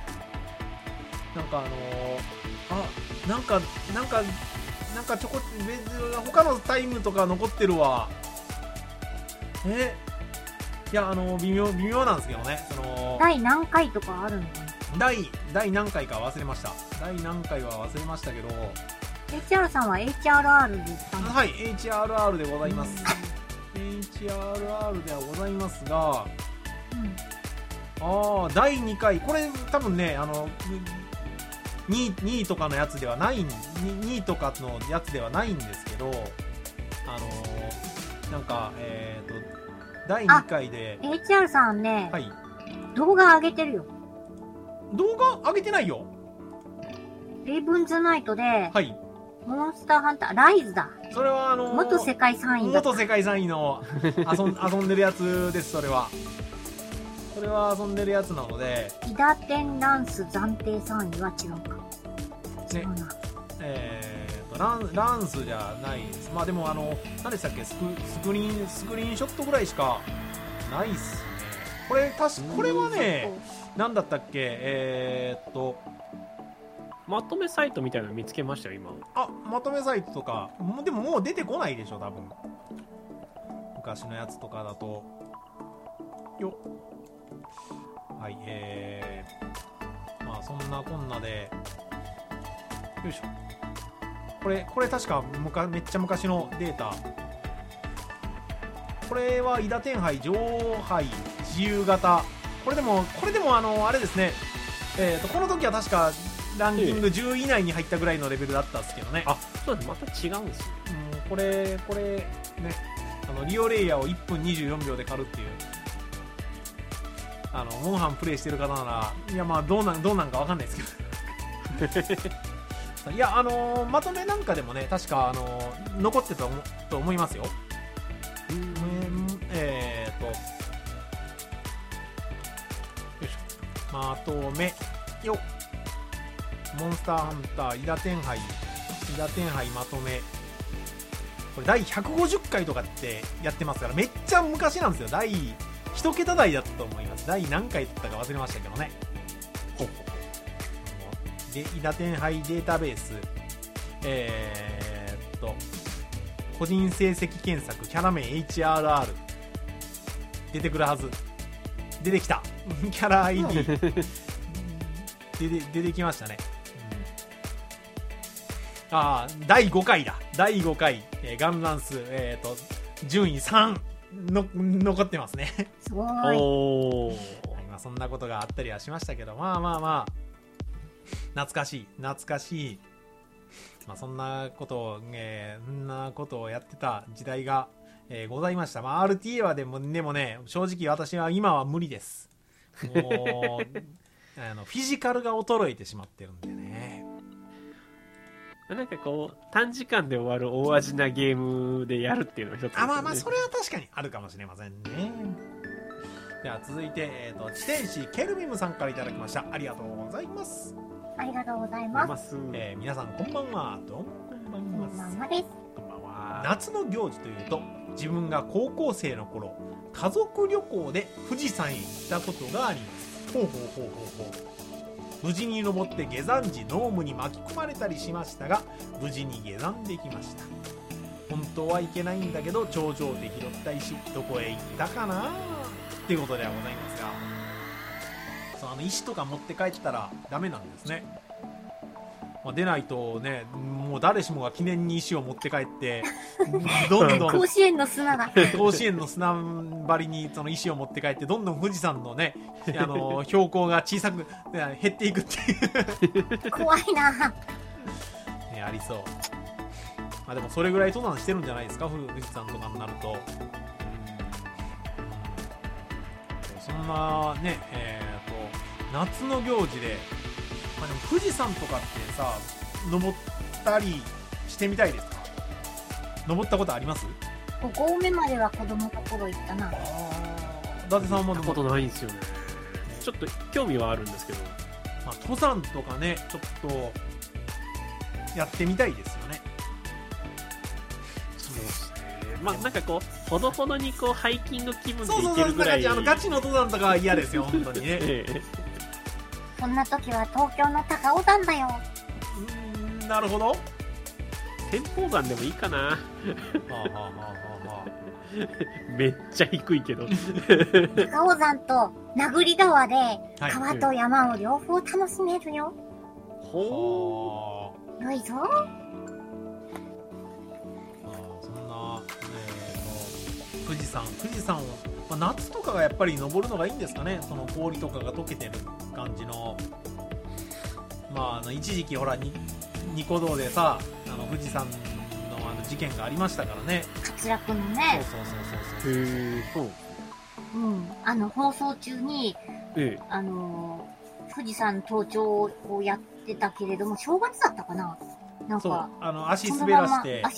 なんかちょこ他のタイムとか残ってるわ。いや微妙なんですけどね。 第何回とかあるのかな。第何回か忘れました。第何回は忘れましたけど。 HR さんは HRR で言ったんですか？ はい、HRR でございます。HRR ではございますが、第2回、これ多分ね、2位とかのやつではない、2位とかのやつではないんですけど、第2回で。 HR さんね、 はい、 動画上げてるよ。 動画上げてないよ。 レイブンズナイトで、 はい。 モンスターハンター、ライズだ。 それは元世界3位だ。 元世界3位の遊んでるやつです、それは。それは遊んでるやつなので。 伊田天ランス暫定3位は違うか。違うな。 ランスじゃないです。まあでも何でしたっけ、スクリーンショットぐらいしかないっすね。これはね、なんだったっけ、 まとめサイトみたいなの見つけましたよ今。 まとめサイトとかでももう出てこないでしょ多分。昔のやつとかだとよ。はい、まあそんなこんなで、よいしょ。これ確かめっちゃ昔のデータ。これは伊田天杯上杯自由形。これでもあれですね。この時は確かランキング10位以内に入ったぐらいのレベルだったんですけどね。 そうです。また違うんですよ。 これね、リオレイヤーを1分24秒で狩るっていう。モンハンプレイしてる方なら、いやまあどうなんかわかんないですけど。いやまとめなんかでもね、確か残ってたと思いますよ。よいしょ。まとめよ。モンスターハンター伊田天杯まとめ。これ第150回とかってやってますから、めっちゃ昔なんですよ。第1桁台だったと思います。第何回だったか忘れましたけどね。で伊田天杯データベース、個人成績検索、キャラ名 HRR 出てくるはず。出てきた。キャラ ID 出てきましたね。第5回だ。第5回、ガンランス、順位3残ってますね。 すごい。 まあそんなことがあったりはしましたけど、まあ懐かしい。まあそんなことをやってた時代が、ございました。まあ RTA はでもね、正直私は今は無理です。もうフィジカルが衰えてしまってるんでね。 なんかこう短時間で終わる大味なゲームでやるっていうのが一つですね。 まあそれは確かにあるかもしれませんね。では続いて、地天使ケルビムさんからいただきました。ありがとうございます。 ありがとうございます。 皆さんこんばんは。こんばんはです。こんばんは。夏の行事というと、自分が高校生の頃、家族旅行で富士山へ行ったことがあります。ほう。無事に登って下山時濃霧に巻き込まれたりしましたが、無事に下山できました。本当は行けないんだけど頂上で拾った石どこへ行ったかなっていうことではございますが、石とか持って帰ったらダメなんですね。出ないとね、もう誰しもが記念に石を持って帰ってどんどん甲子園の砂だ。 甲子園の砂張りにその石を持って帰って、どんどん富士山のね標高が小さく減っていくっていう怖いな。 ありそう。 まあでもそれぐらい登山してるんじゃないですか、富士山とかになると。そんなね、夏の行事で、まあ、でも富士山とかってさ、登ったりしてみたいですか？登ったことあります ？5合目までは子供の頃行ったな。 伊達さんも行ったことないんですよね。ちょっと興味はあるんですけど、 まあ、登山とかね、ちょっとやってみたいですよね。 そうですね。まあなんかこうほどほどにこうハイキング気分で行けるぐらい。 ガチの登山とかは嫌ですよ本当にね。 そんな時は東京の高尾山だよ。 なるほど。 天保山でもいいかな。めっちゃ低いけど。 高尾山と名栗川で川と山を両方楽しめるよ。 ほー。よいぞ。 そんな、富士山を、まあ、夏とかがやっぱり登るのがいいんですかね。その氷とかが溶けてる感じの。まあ一時期ほらニコ動でさ、富士山の事件がありましたからね。 滑落のね。 そう。へえ、そう。 放送中に、富士山登頂をやってたけれども、正月だったかな。なんか足滑らせて、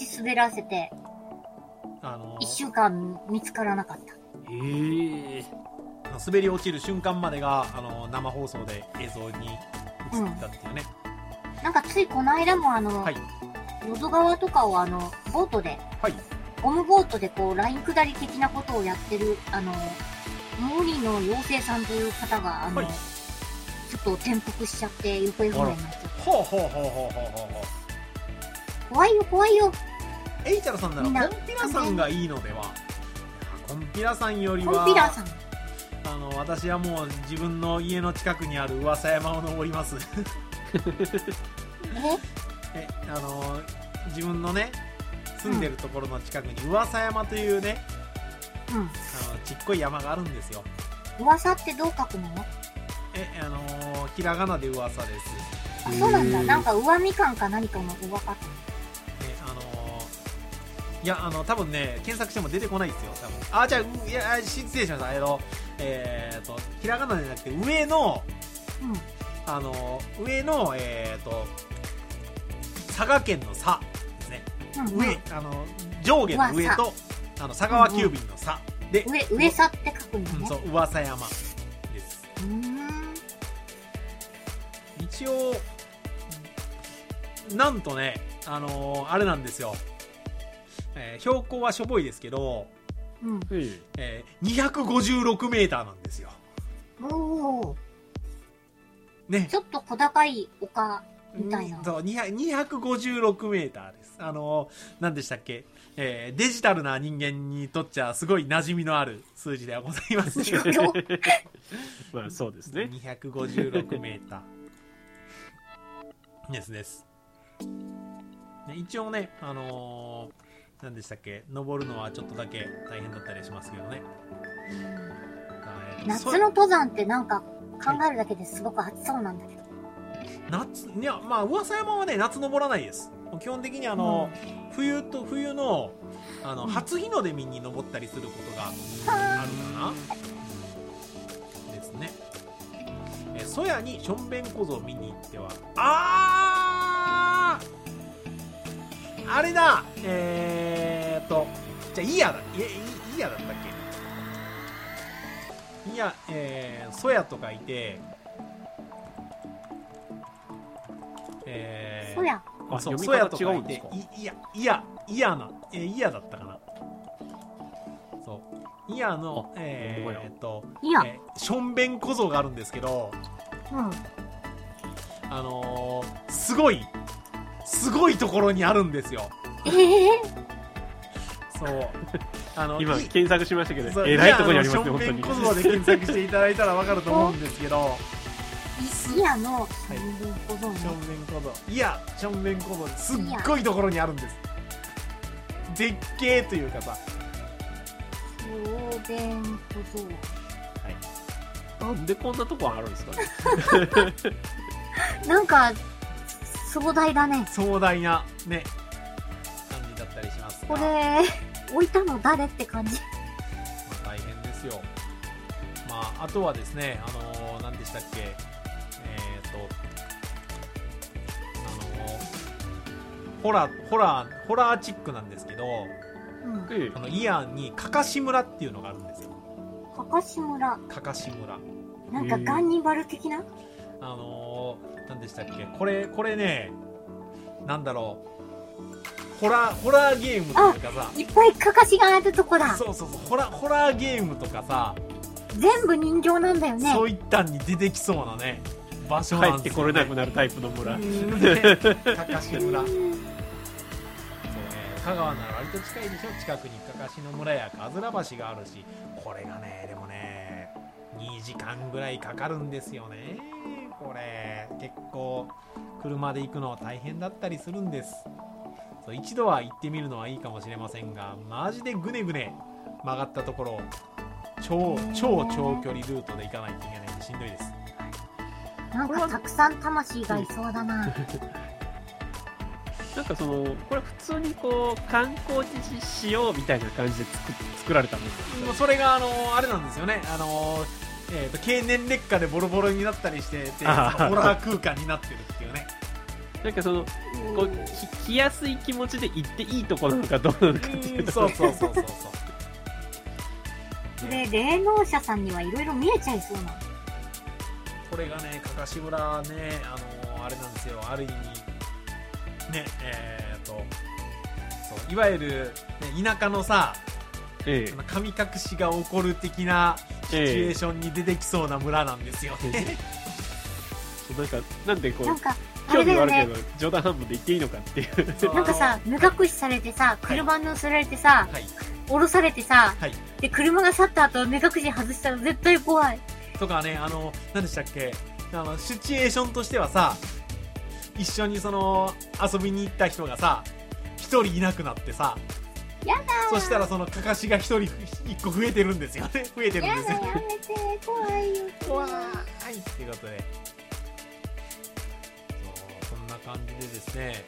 1週間見つからなかった。 へえ。 滑り落ちる瞬間までが生放送で映像に映ったっていうね。 なんかついこの間も淀川とかをボートで、ゴムボートでこうライン下り的なことをやってる森の妖精さんという方がちょっと転覆しちゃって行方不明になっちゃった。怖いよ。 エイチャラさんならコンピラさんがいいのでは。コンピラさんよりはコンピラさん。 私はもう自分の家の近くにある噂山を登ります。自分のね住んでるところの近くに噂山というね、ちっこい山があるんですよ。 噂ってどう書くの？ ひらがなで噂です。 あ、そうなんだ。なんか上みかんか何かの噂かと。 いや多分ね検索しても出てこないですよ多分。じゃあ失礼しました。ひらがなじゃなくて上の、上の佐賀県の佐ですね。上上下の上と佐川急便の佐で上佐って書くんだね。 そう噂山です。一応なんとねあれなんですよ。標高はしょぼいですけど、256メーターなんですよ。 おー。 ね。 ちょっと小高い丘みたいな。 そう、256メーターです。何でしたっけ、デジタルな人間にとっちゃすごい馴染みのある数字ではございます。 まあそうですね。 256メーター。です。一応ね、何でしたっけ、登るのはちょっとだけ大変だったりしますけどね。 夏の登山ってなんか考えるだけですごく暑そうなんだけど。 いや、まあ噂山はね夏登らないです。基本的に冬の初日の出見に登ったりすることがあるかな。ですね。曽谷にしょんべん小僧見に行ってはあれだじゃあイヤだったっけ。いや曽谷とかいて曽谷そう曽谷とかいてイヤだったかな。そうイヤのしょんべん小僧があるんですけど、すごいところにあるんですよ。そう今検索しましたけど、えらいところにありますね。本当にしょんべん小僧で検索していただいたら分かると思うんですけど、 イヤのしょんべん小僧ね。 しょんべん小僧、いやしょんべん小僧ですっごいところにあるんです。絶景というかさ、 しょんべん小僧、 なんでこんなとこあるんですかね。 なんか壮大だね。 壮大なね、 これ置いたの誰って感じ。 大変ですよ。あとはですね、何でしたっけ、ホラーチックなんですけど、イアンにかかし村っていうのがあるんですよ。 かかし村。なんかガンニバル的な？ 何でしたっけ、これね、なんだろう、ホラーゲームというかさ、 いっぱいかかしがあるとこだ。 そうホラーゲームとかさ、 全部人形なんだよね。 そういったんに出てきそうなね場所なんですよね。 帰ってこれなくなるタイプの村。 かかし村。香川なら割と近いでしょ。近くにかかしの村やかずら橋があるし、これがね、でもね、2時間ぐらいかかるんですよね。これ結構車で行くの大変だったりするんです。一度は行ってみるのはいいかもしれませんが、マジでぐねぐね曲がったところ超長距離ルートで行かないといけないんでしんどいです。 なんかたくさん魂がいそうだな。 なんかこれ普通に観光地しようみたいな感じで作られたんですよ。 それがあれなんですよね。経年劣化でボロボロになったりしてて、ホラー空間になってるっていうね。なんか来やすい気持ちで行っていいところなのかどうなのかっていうところ。 そうで、霊能者さんにはいろいろ見えちゃいそうな。 これがね、かかし村ね、あれなんですよ。ある意味ね、いわゆる、ね、田舎のさ、神隠しが起こる的なシチュエーションに出てきそうな村なんですよね。 なんでなんか興味はあるけど、冗談半分で言っていいのかっていう。 なんかさ、目隠しされてさ、車乗せられてさ、降ろされてさ、で、車が去った後目隠し外したら絶対怖い。 とかね、何でしたっけ、シチュエーションとしてはさ、一緒に遊びに行った人がさ、一人いなくなってさ、 やだー。 そしたらかかしが一個増えてるんですよね。増えてるんですよ。 やめて、怖いよ。 怖い。っていうことで、そんな感じでですね、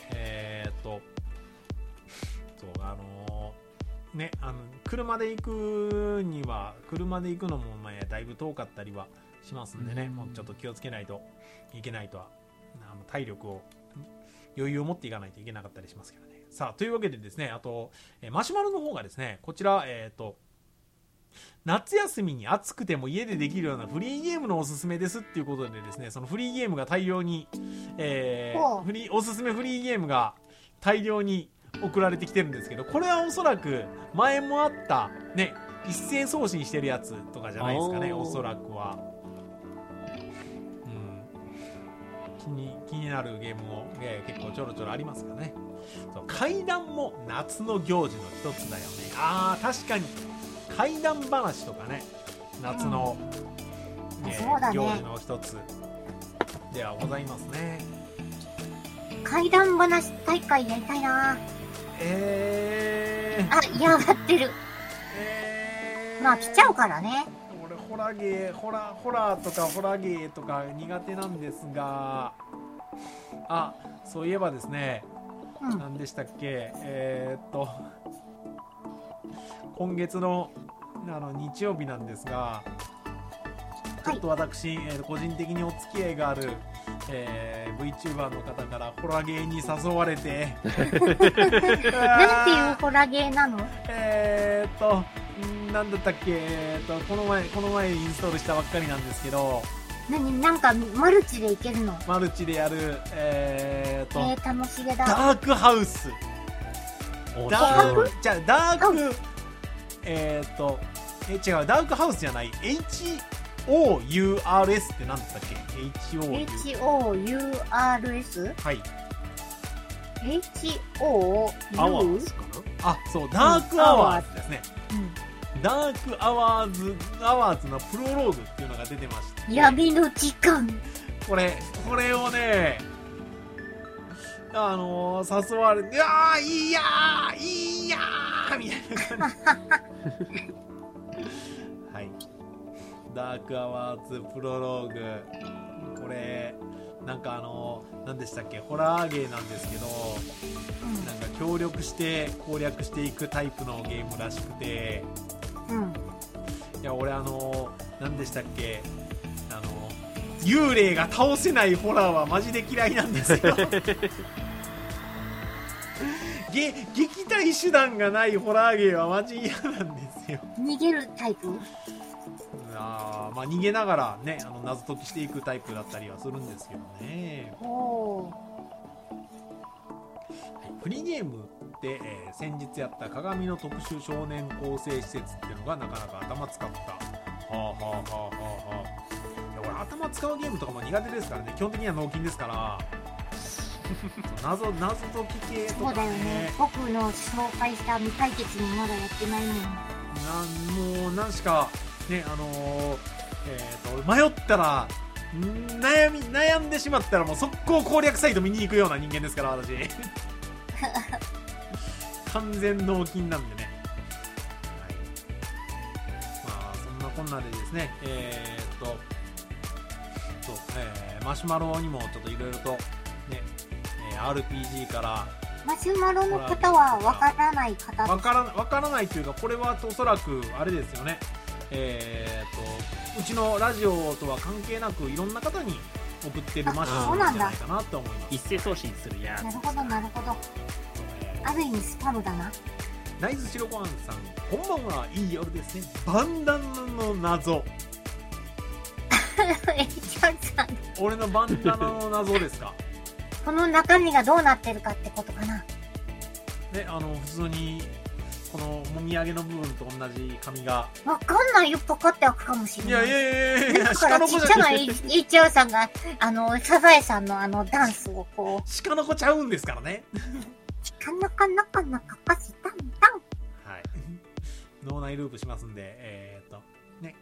ね、車で行くのもだいぶ遠かったりはしますんでね、もうちょっと気をつけないといけないとは、体力を余裕を持っていかないといけなかったりしますけどね。さあ、というわけでですね、あとマシュマロの方がですね、こちら夏休みに暑くても家でできるようなフリーゲームのおすすめですっていうことでですね、そのフリーゲームが大量に、おすすめフリーゲームが大量に送られてきてるんですけど、これはおそらく前もあったね、一斉送信してるやつとかじゃないですかね、おそらくは。気になるゲームも、結構ちょろちょろありますからね。怪談も夏の行事の一つだよね。確かに怪談話とかね、夏の、行事の一つではございますね。 怪談話大会やりたいな。嫌がってる。まあ来ちゃうからね。 俺ホラーとかホラーゲーとか苦手なんですが、そういえばですね、何でしたっけ、今月の日曜日なんですが、ちょっと私、個人的にお付き合いがある、VTuber の方からホラゲーに誘われてなんていうホラゲーなの？ なんだったっけ、この前インストールしたばっかりなんですけど、 なんかマルチでいけるの？ マルチでやる、 楽しげだ。 ダークハウス。ダーク違う、ダークハウスじゃない、HOURS って何だったっけ？ HOURS？ はい。 アワーズかな？ そう、ダークアワーズですね。ダークアワーズのプロローグっていうのが出てました。 闇の時間。 これをね、誘われて、いやーみたいな感じ。はい。ダークアワーズプロローグ。これ、なんか何でしたっけ、ホラーゲーなんですけど、なんか協力して攻略していくタイプのゲームらしくて、いや俺何でしたっけ、幽霊が倒せないホラーはマジで嫌いなんですよ撃退手段がないホラーゲーはマジ嫌なんですよ。 逃げるタイプ？ まあ逃げながらね、謎解きしていくタイプだったりはするんですけどね。フリーゲームで、先日やった鏡の特殊少年更生施設っていうのがなかなか頭使った。俺頭使うゲームとかも苦手ですからね。基本的には脳筋ですから謎解き系とか、ね、 そうだよね。僕の紹介した未解決にまだやってないもん。 もう何しかね、迷ったら悩んでしまったらもう速攻攻略サイト見に行くような人間ですから私完全脳筋なんでね、はい、まあそんなこんなでですね、マシュマロにもちょっといろいろとね、RPG からマシュマロの方はわからない方です。 わからないというか、これはおそらくあれですよね、うちのラジオとは関係なくいろんな方に送ってるマシュマロじゃないかなと思います。 一斉送信するやつ。 なるほどなるほど。ある意味スパムだな。 ナイスシロコアンさん、こんばんは。いい夜ですね。バンダナの謎ちゃんさん、 俺のバンダナの謎ですかこの中身がどうなってるかってことかな。 ね、普通にこのもみあげの部分と同じ紙がわかんないよ。ポコって開くかもしれない。 いやだからちっちゃなH.O. さんがサザエさんのダンスをこう鹿の子ちゃうんですからね鹿の子の子のかかしタンタン。 はい脳内ループしますんでね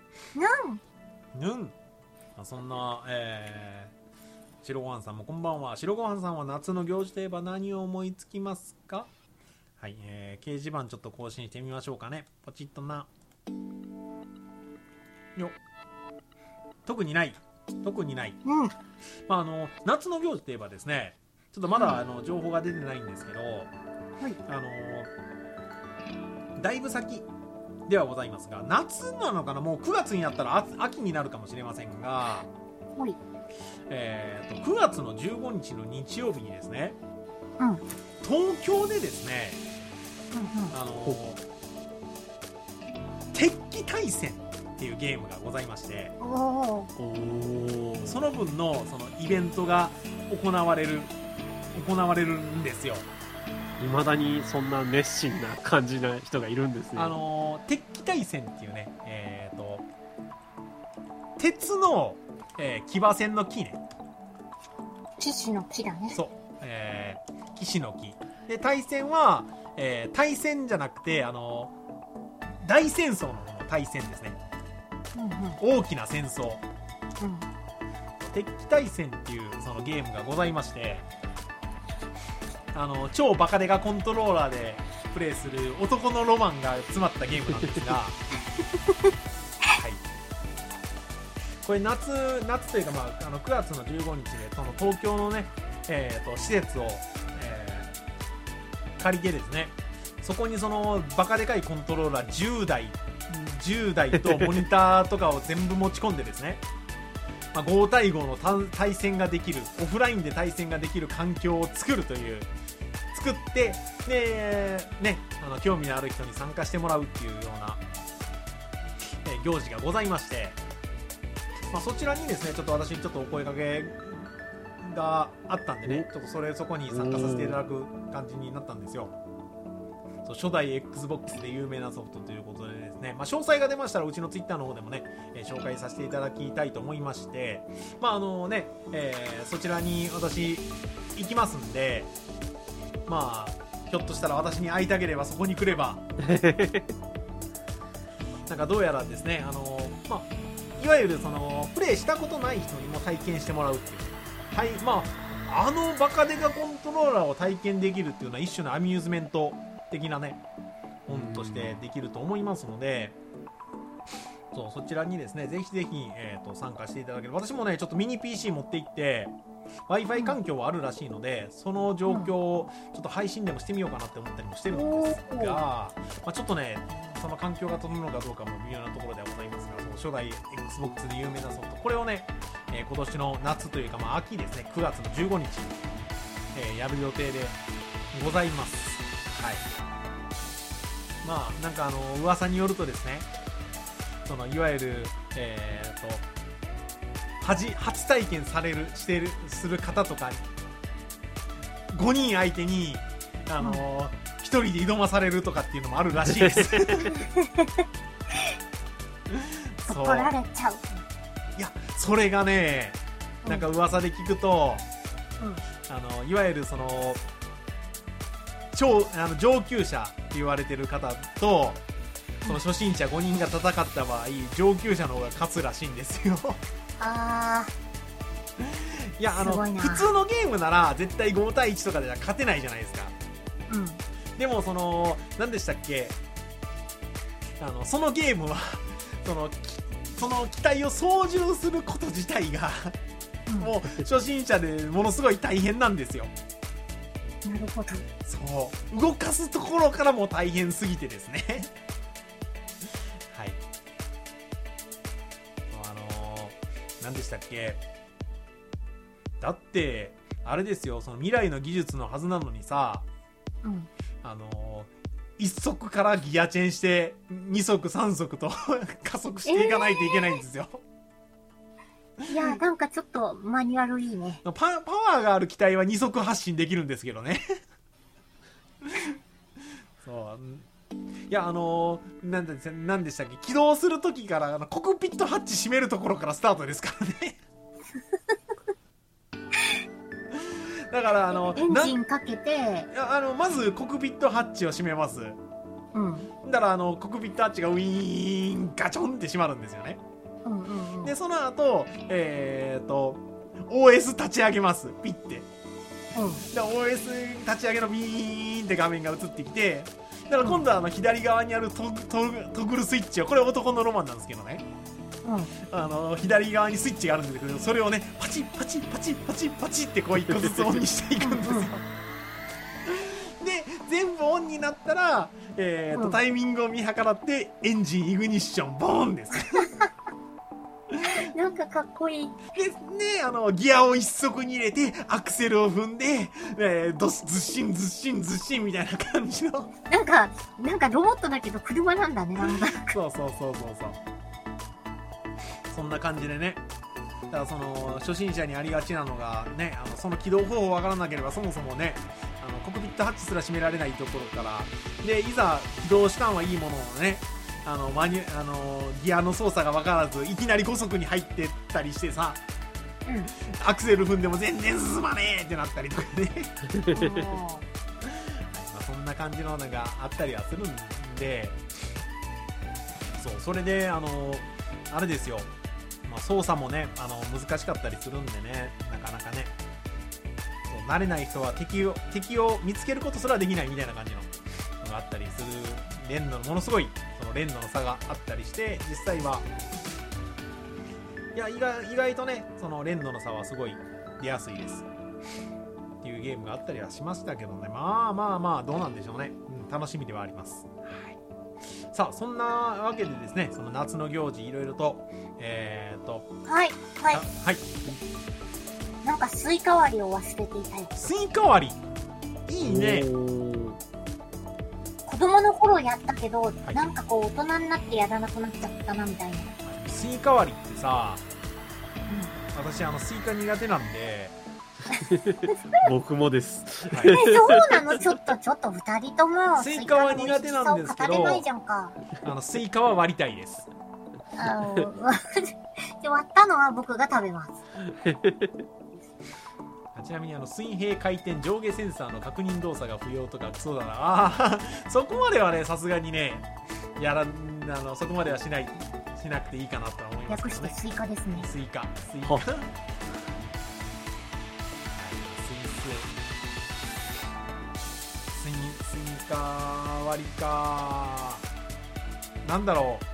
そんな白ごはんさんもこんばんは。白ごはんさんは夏の行事といえば何を思いつきますか？はい、掲示板ちょっと更新してみましょうかね。ポチッとな。よ。特にない。まあ夏の行事といえばですね、ちょっとまだ情報が出てないんですけど、だいぶ先ではございますが、夏なのかな、もう9月になったら秋になるかもしれませんが、9月の15日の日曜日にですね、東京でですね、鉄器対戦っていうゲームがございまして、その分のそのイベントが行われるんですよ。 未だにそんな熱心な感じな人がいるんですね。 鉄器対戦っていうね、鉄の、騎馬戦の木ね。 騎士の木だね。 そう、騎士の木で、対戦は、対戦じゃなくて大戦争の対戦ですね、大きな戦争、鉄器対戦っていうそのゲームがございまして、超バカデカコントローラーでプレイする男のロマンが詰まったゲームなんですがはい、これ夏というか、9月の15日でその東京のね、施設を、借りてですね、そこにそのバカでかいコントローラー10台とモニターとかを全部持ち込んでですね、5対5の対戦ができる、オフラインで対戦ができる環境を作ってでね、興味のある人に参加してもらうっていうような、行事がございまして、そちらにですね、ちょっと私ちょっとお声掛けがあったんでね、ちょっとそこに参加させていただく感じになったんですよ。そう、初代 XBOX で有名なソフトということでですね、詳細が出ましたらうちの Twitter の方でもね、紹介させていただきたいと思いまして、そちらに私行きますんで、ひょっとしたら私に会いたければそこに来ればなんかどうやらですね、いわゆるそのプレイしたことない人にも体験してもらうっていう、はい、バカデカコントローラーを体験できるっていうのは一種のアミューズメント的なね本としてできると思いますので、そちらにですねぜひぜひ、参加していただければ。私もねちょっとミニ PC 持って行って Wi-Fi 環境はあるらしいので、その状況をちょっと配信でもしてみようかなって思ったりもしてるんですが、まあ、ちょっとねその環境が整うのかどうかも微妙なところではございますが、その初代 Xbox で有名なソフト、これをね、今年の夏というか、まあ、秋ですね、9月の15日、やる予定でございます。はい。まあなんか噂によるとですね、そのいわゆる初体験する方とか5人相手に1人で挑まされるとかっていうのもあるらしいです怒られちゃう。 いや、それがね、なんか噂で聞くと、いわゆるその上級者って言われてる方と、その初心者5人が戦った場合、上級者の方が勝つらしいんですよ。いや、普通のゲームなら絶対5対1とかでは勝てないじゃないですか。でもその何でしたっけ、そのゲームはその機体を操縦すること自体がもう初心者でものすごい大変なんですよ。 なるほど。 そう、動かすところからも大変すぎてですねはい。何でしたっけ、だってあれですよ、その未来の技術のはずなのにさ、1足からギアチェンして2足3足と加速していかないといけないんですよ。 いや、なんかちょっとマニュアルいいね。 パワーがある機体は2足発進できるんですけどねそう、いや、なんでしたっけ、起動するときからコクピットハッチ閉めるところからスタートですからねだからエンジンかけて、 まずコクピットハッチを閉めます。だからコクピットハッチがウィーンガチョンって閉まるんですよね。でその後OS 立ち上げます。ピッて、で OS 立ち上げのビーンって画面が映ってきて、だから今度は左側にあるトグルスイッチを、これ男のロマンなんですけどね、左側にスイッチがあるんですけど、それをねパチッパチッパチッパチッパチッってこう1個ずつオンにしていくんですよで全部オンになったら、タイミングを見計らってエンジンイグニッションボーンですなんかかっこいい。 でギアを一足に入れてアクセルを踏んで、ずっしんずっしんずっしんみたいな感じのなんかロボットだけど車なんだね、なんかそうそんな感じでね。だからその初心者にありがちなのがね、その起動方法わからなければそもそもね、コクピットハッチすら閉められないところからで、いざ起動したんはいいもののね、ギアの操作が分からずいきなり5速に入ってったりしてさ、アクセル踏んでも全然進まねえってなったりとかねまあそんな感じののがあったりはするんで、それであれですよ、まあ、操作もね難しかったりするんでね、なかなかね、慣れない人は敵を見つけることすらできないみたいな感じののがあったりする。連度のものすごいその連度の差があったりして、実際はいや意外とね、その連度の差はすごい出やすいですっていうゲームがあったりはしましたけどね、まあどうなんでしょうね、楽しみではあります。はい、さあそんなわけでですね、その夏の行事いろいろとはいなんかスイカ割りを忘れていたい。 スイカ割りいいね。 子供の頃やったけど、なんかこう大人になってやらなくなっちゃったなみたいな。 スイカ割りってさ、私スイカ苦手なんで僕もです、 そうなの。ちょっと2人ともスイカは苦手なんですけど、 語れないじゃんか。 スイカは割りたいです。 で割ったのは僕が食べますちなみに水平回転上下センサーの確認動作が不要とかクソだな。そこまではね、さすがにねそこまではしなくていいかなとは思いますけどね。 略してスイカですね。 スイカ割りか。なんだろ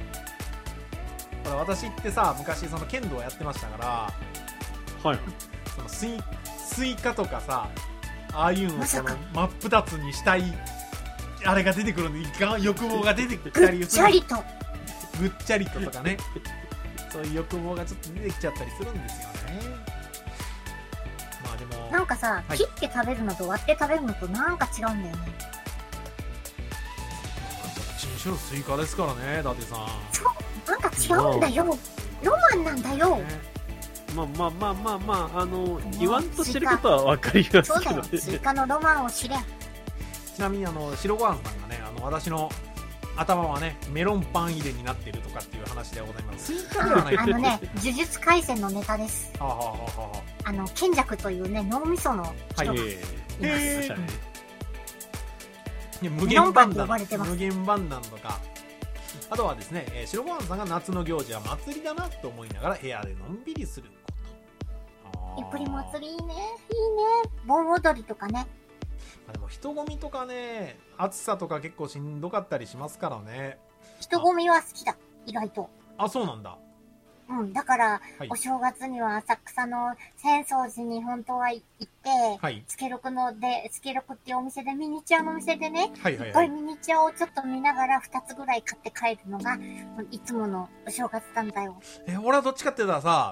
う、これ私ってさ、昔その剣道やってましたから、 はい、 そのススイカとかさ、ああいうのをその真っ二つにしたいあれが出てくるんで、欲望が出てきたりする。 ぐっちゃりととかね、そういう欲望がちょっと出てきちゃったりするんですよね。まあでもなんかさ、切って食べるのと割って食べるのとなんか違うんだよね。 新種のスイカですからね、伊達さん。 そう、なんか違うんだよ。ロマンなんだよ。 まあ、言わんとしてることは分かりますけどね。そうだよ、 スイカのロマンを知れ。 ちなみに白ご飯さんがね、私の頭はね、メロンパン入れになってるとかっていう話でございます。スイカではない。 呪術廻戦のネタです。賢弱というね、脳みその人がいます。 無限バンダンとか、あとはですね、白ご飯さんが夏の行事は祭りだなと思いながら部屋でのんびりすること。 やっぱり祭りいいね、いいね。盆踊りとかね。 でも人混みとかね、暑さとか結構しんどかったりしますからね。 人混みは好きだ、意外と。 あ、そうなんだ。 うん、だから、はい、お正月には浅草の浅草寺に本当は行って、はい、スケロクっていうお店で、ミニチュアのお店でね、いっぱいミニチュアをちょっと見ながら2つぐらい買って帰るのが、いつものお正月なんだよ。 俺はどっちかって言ったらさ、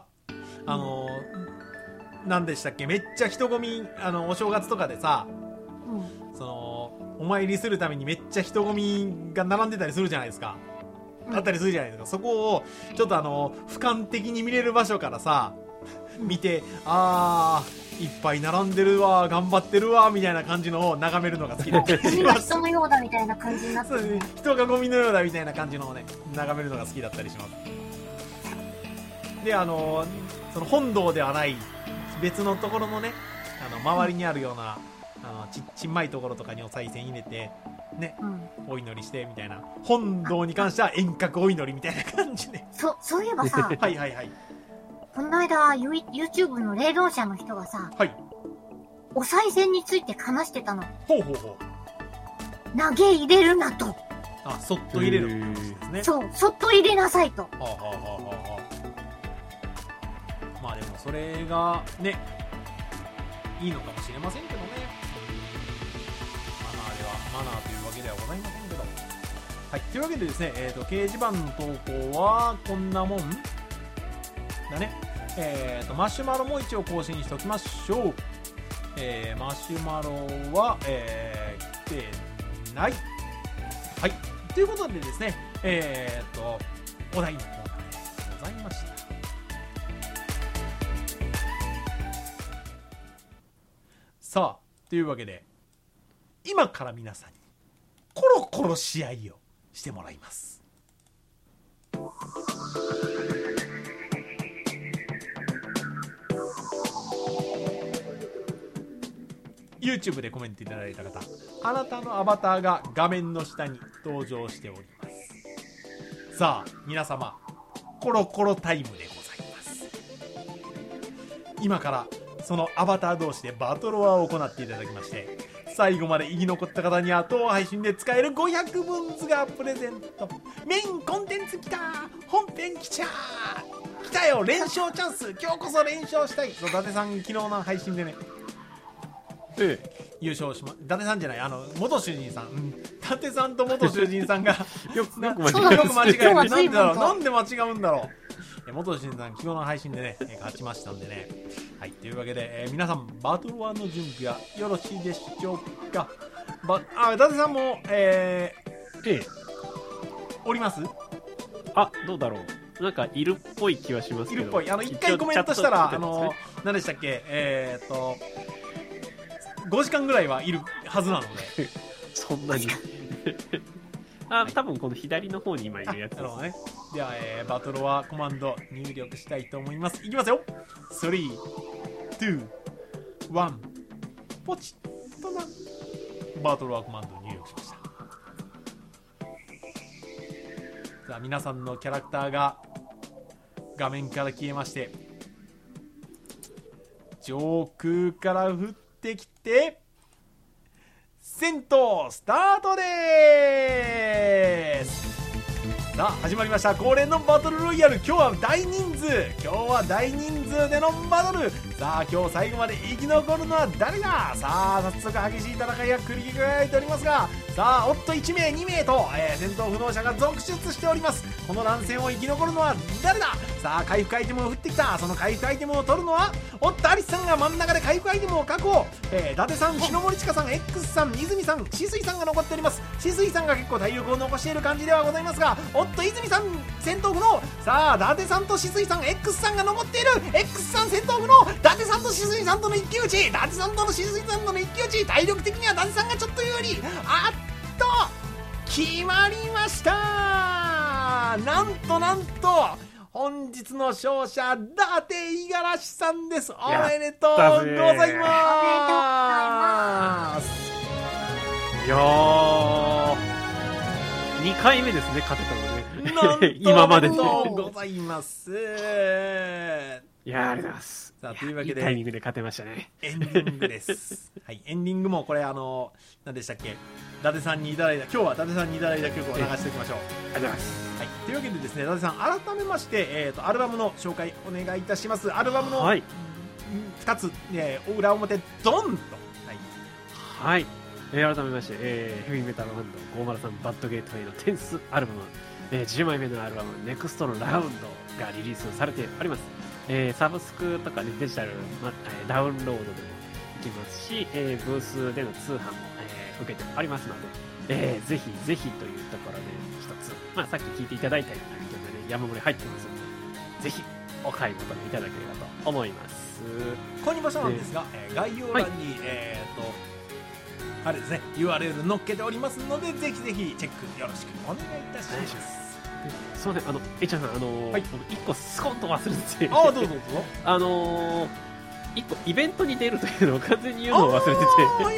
何でしたっけ、めっちゃ人混み、お正月とかでさ、お参りするためにめっちゃ人混みが並んでたりするじゃないですか。あったりするじゃないですか。そこをちょっと俯瞰的に見れる場所からさ、見て、いっぱい並んでるわ、頑張ってるわみたいな感じのを眺めるのが好きだったりします。 人のようだみたいな感じになってる、ね、 人がゴミのようだみたいな感じのをね、眺めるのが好きだったりします。で、その本堂ではない別のところのね、周りにあるようなちんまいところとかにお賽銭入れてね、お祈りしてみたいな、本堂に関しては遠隔お祈りみたいな感じで。 そういえばさはいはいはい、 この間 YouTube の霊能者の人がさ、 はい、 お賽銭について話してたの。 ほうほうほう。投げ入れるなと。 そっと入れるって話ですね。 そう、そっと入れなさいと。 まあでもそれがね、いいのかもしれませんけどね。マナーというわけではございませんけど。はい、というわけでですね、掲示板の投稿はこんなもんだね。マシュマロも一応更新しておきましょう。マシュマロは、来てない。はい、ということでですね、お題のコーナーでございました。さあ、というわけで、今から皆さんにコロコロ試合をしてもらいます。YouTube でコメントいただいた方、あなたのアバターが画面の下に登場しております。さあ皆様、コロコロタイムでございます。今からそのアバター同士でバトルワーを行っていただきまして、最後まで生き残った方には当配信で使える500分図がプレゼント。メインコンテンツ来た、本編来ちゃー、来たよ、連勝チャンス、今日こそ連勝したい。伊達さん昨日の配信でね、優勝しま、伊達さんじゃない、元主人さん、伊達さんと元主人さんがよく間違える。なんで間違うんだろう。元主人さん昨日の配信でね、勝ちましたんでね。はい、というわけで、皆さんバトル1の準備はよろしいでしょうか。伊達さんもおります？ どうだろう。なんかいるっぽい気はしますけど。 いるっぽい。一回コメントしたら、何でしたっけ、5時間ぐらいはいるはずなので。 そんなに多分この左の方に今いるやつです。 なるほどね。では、バトルはコマンド入力したいと思います。いきますよ。3、2、1、ポチッとな。バトルはコマンド入力しました。さあ皆さんのキャラクターが画面から消えまして、上空から降ってきて、戦闘スタートでーす。さあ始まりました、恒例のバトルロイヤル。今日は大人数でのバトル。 さあ今日最後まで生き残るのは誰だ。さあ早速激しい戦いが繰り広げられておりますが、さあおっと1名2名と、戦闘不能者が続出しております。この乱戦を生き残るのは誰だ。さあ回復アイテムを振ってきた。その回復アイテムを取るのはおっとアリスさんが真ん中で回復アイテムを確保。伊達さん、篠森千佳さん、 X さん、泉さん、止水さんが残っております。止水さんが結構体力を残している感じではございますが、おっと泉さん戦闘不能。さあ伊達さんと止水さん、 X さんが残っている。 X さん戦闘不能。伊達さんと止水さんとの一騎打ち。伊達さんとの止水さんとの一騎打ち。体力的には伊達さんがちょっと有利。あっと決まりました。なんと本日の勝者伊達五十嵐さんです。おめでとうございます。 いやー2回目ですね、勝てたのね。今までで。 おめでとうございます。 いやーありがとうございます。 さあというわけでいいタイミングで勝てましたね。 エンディングです。はい、エンディングもこれ何でしたっけ、伊達さんにいただいた、今日は伊達さんにいただいた曲を流しておきましょう。 ありがとうございます。 はい、というわけでですね、伊達さん改めまして、アルバムの紹介お願いいたします。アルバムの2つ、裏表ドンと。 はい、改めまして、ヘビーメタルバンド503バッドゲートウェイのテンスアルバム、10枚目のアルバムネクストのラウンドがリリースされております。サブスクとか、ね、デジタル、ダウンロードでもいきますし、ブースでの通販も、受けておりますので、ぜひぜひというところで一つ、さっき聴いていただいたような曲がね、山盛り入ってますので、ぜひお買い求めいただければと思います。 購入場所なんですが、概要欄に、あれですね、URL 載っけておりますので、ぜひぜひチェックよろしくお願いいたします。 そうね、エちゃんさん、1個スコンと忘れてて、 どうぞどうぞ。 1個イベントに出るというのを完全に言うのを忘れて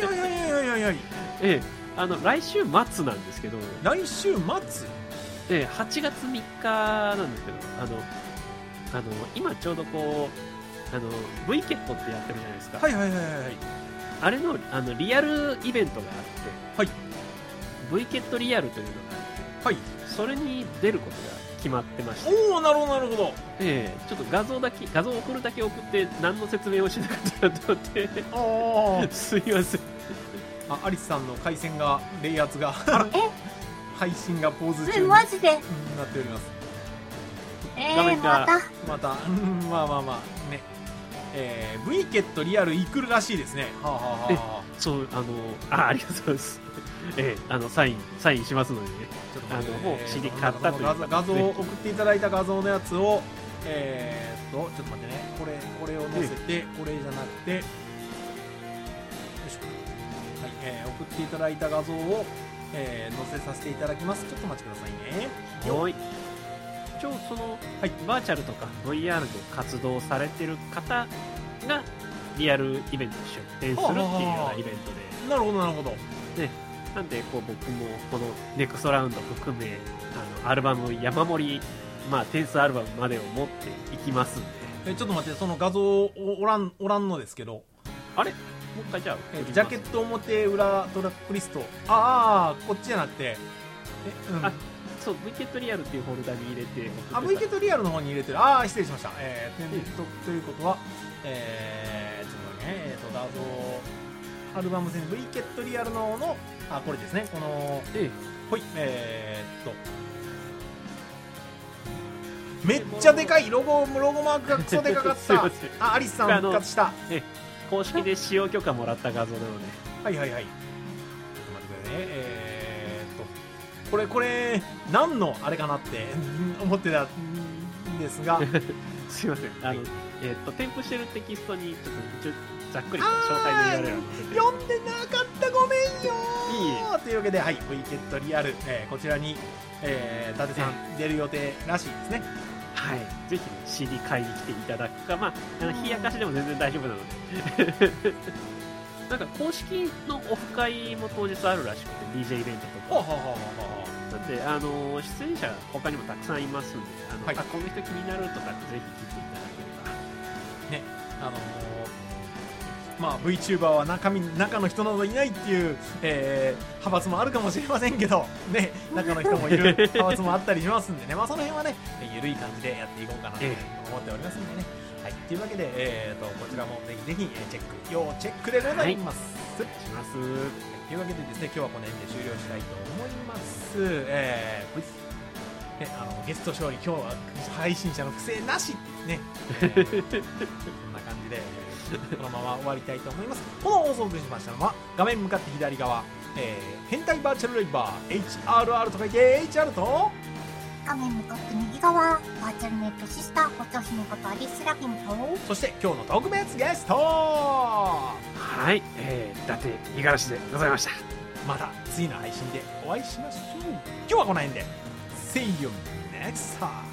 て、来週末なんですけど、 来週末 8月3日なんですけど、今ちょうどこうV ケットってやってるじゃないですか。あれのリアルイベントがあって、V ケットリアルというのがあって、それに出ることが決まってまして。 おお、なるほどなるほど。 ちょっと画像を送るだけ送って何の説明をしなかったと思ってすいません。 アリスさんの回線が冷圧が配信がポーズ中にマジでなっております。 画面がまたまあね、V ケットリアルいくるらしいですね。 そう、ありがとうございます。サインしますのでね。もう CD 買ったという画像を送っていただいた画像のやつを、ちょっと待ってね、これを載せて、これじゃなくて、よいしょ、送っていただいた画像を、載せさせていただきます。ちょっとお待ちくださいね。 はい。一応バーチャルとか VR で活動されてる方がリアルイベントに出展するっていうようなイベントで。 なるほどなるほど。 ね。なんで僕もこのネクストラウンド含めアルバム山盛り、テンスアルバムまでを持っていきますんで。 ちょっと待って、その画像おらんのですけど、 あれもう一回じゃあジャケット表裏トラックリスト、こっちじゃなくて、 そう、V ケットリアルっていうフォルダに入れて、 V ケットリアルの方に入れてる。失礼しました。ということは、ちょっとね、画像アルバム戦 V ケットリアルのこれですね、この、めっちゃでかいロゴマークがクソでかかったアリスさん復活した。 公式で使用許可もらった画像なので。 ちょっと待ってくださいね。これ何のあれかなって思ってたんですがすいません、添付してるテキストにちょっとざっくりと詳細の URL を載せて、 読んでなかった、ごめんよー。というわけで、V ケットリアル、こちらに、伊達さん出る予定らしいですね。 はい、ぜひ CD 買いに来ていただくか、冷やかしでも全然大丈夫なのでなんか公式のオフ会も当日あるらしくて、 DJ イベントとかなんで、出演者他にもたくさんいますんで、この人気になるとかってぜひ聞いていただければね。 VTuber は中の人などいないっていう、派閥もあるかもしれませんけど、ね、中の人もいる派閥もあったりしますんでね、その辺はね、緩い感じでやっていこうかなと思っておりますんでね。 はい、というわけで、こちらもぜひぜひチェック、要チェックでございます。 はい、します。というわけでですね、今日はこの辺で終了したいと思います。ゲスト勝利、今日は配信者の不正なしね。そんな感じで、このまま終わりたいと思います。この放送をお送りしましたのは、画面向かって左側、変態バーチャルライバー HRR と書いて HR と、 画面向かって右側、バーチャルネットシスター、ご調子のことアリスラフィンと、 そして今日の特別ゲスト、 はい、伊達五十嵐でございました。 また次の配信でお会いしましょう。今日はこの辺で See you next time.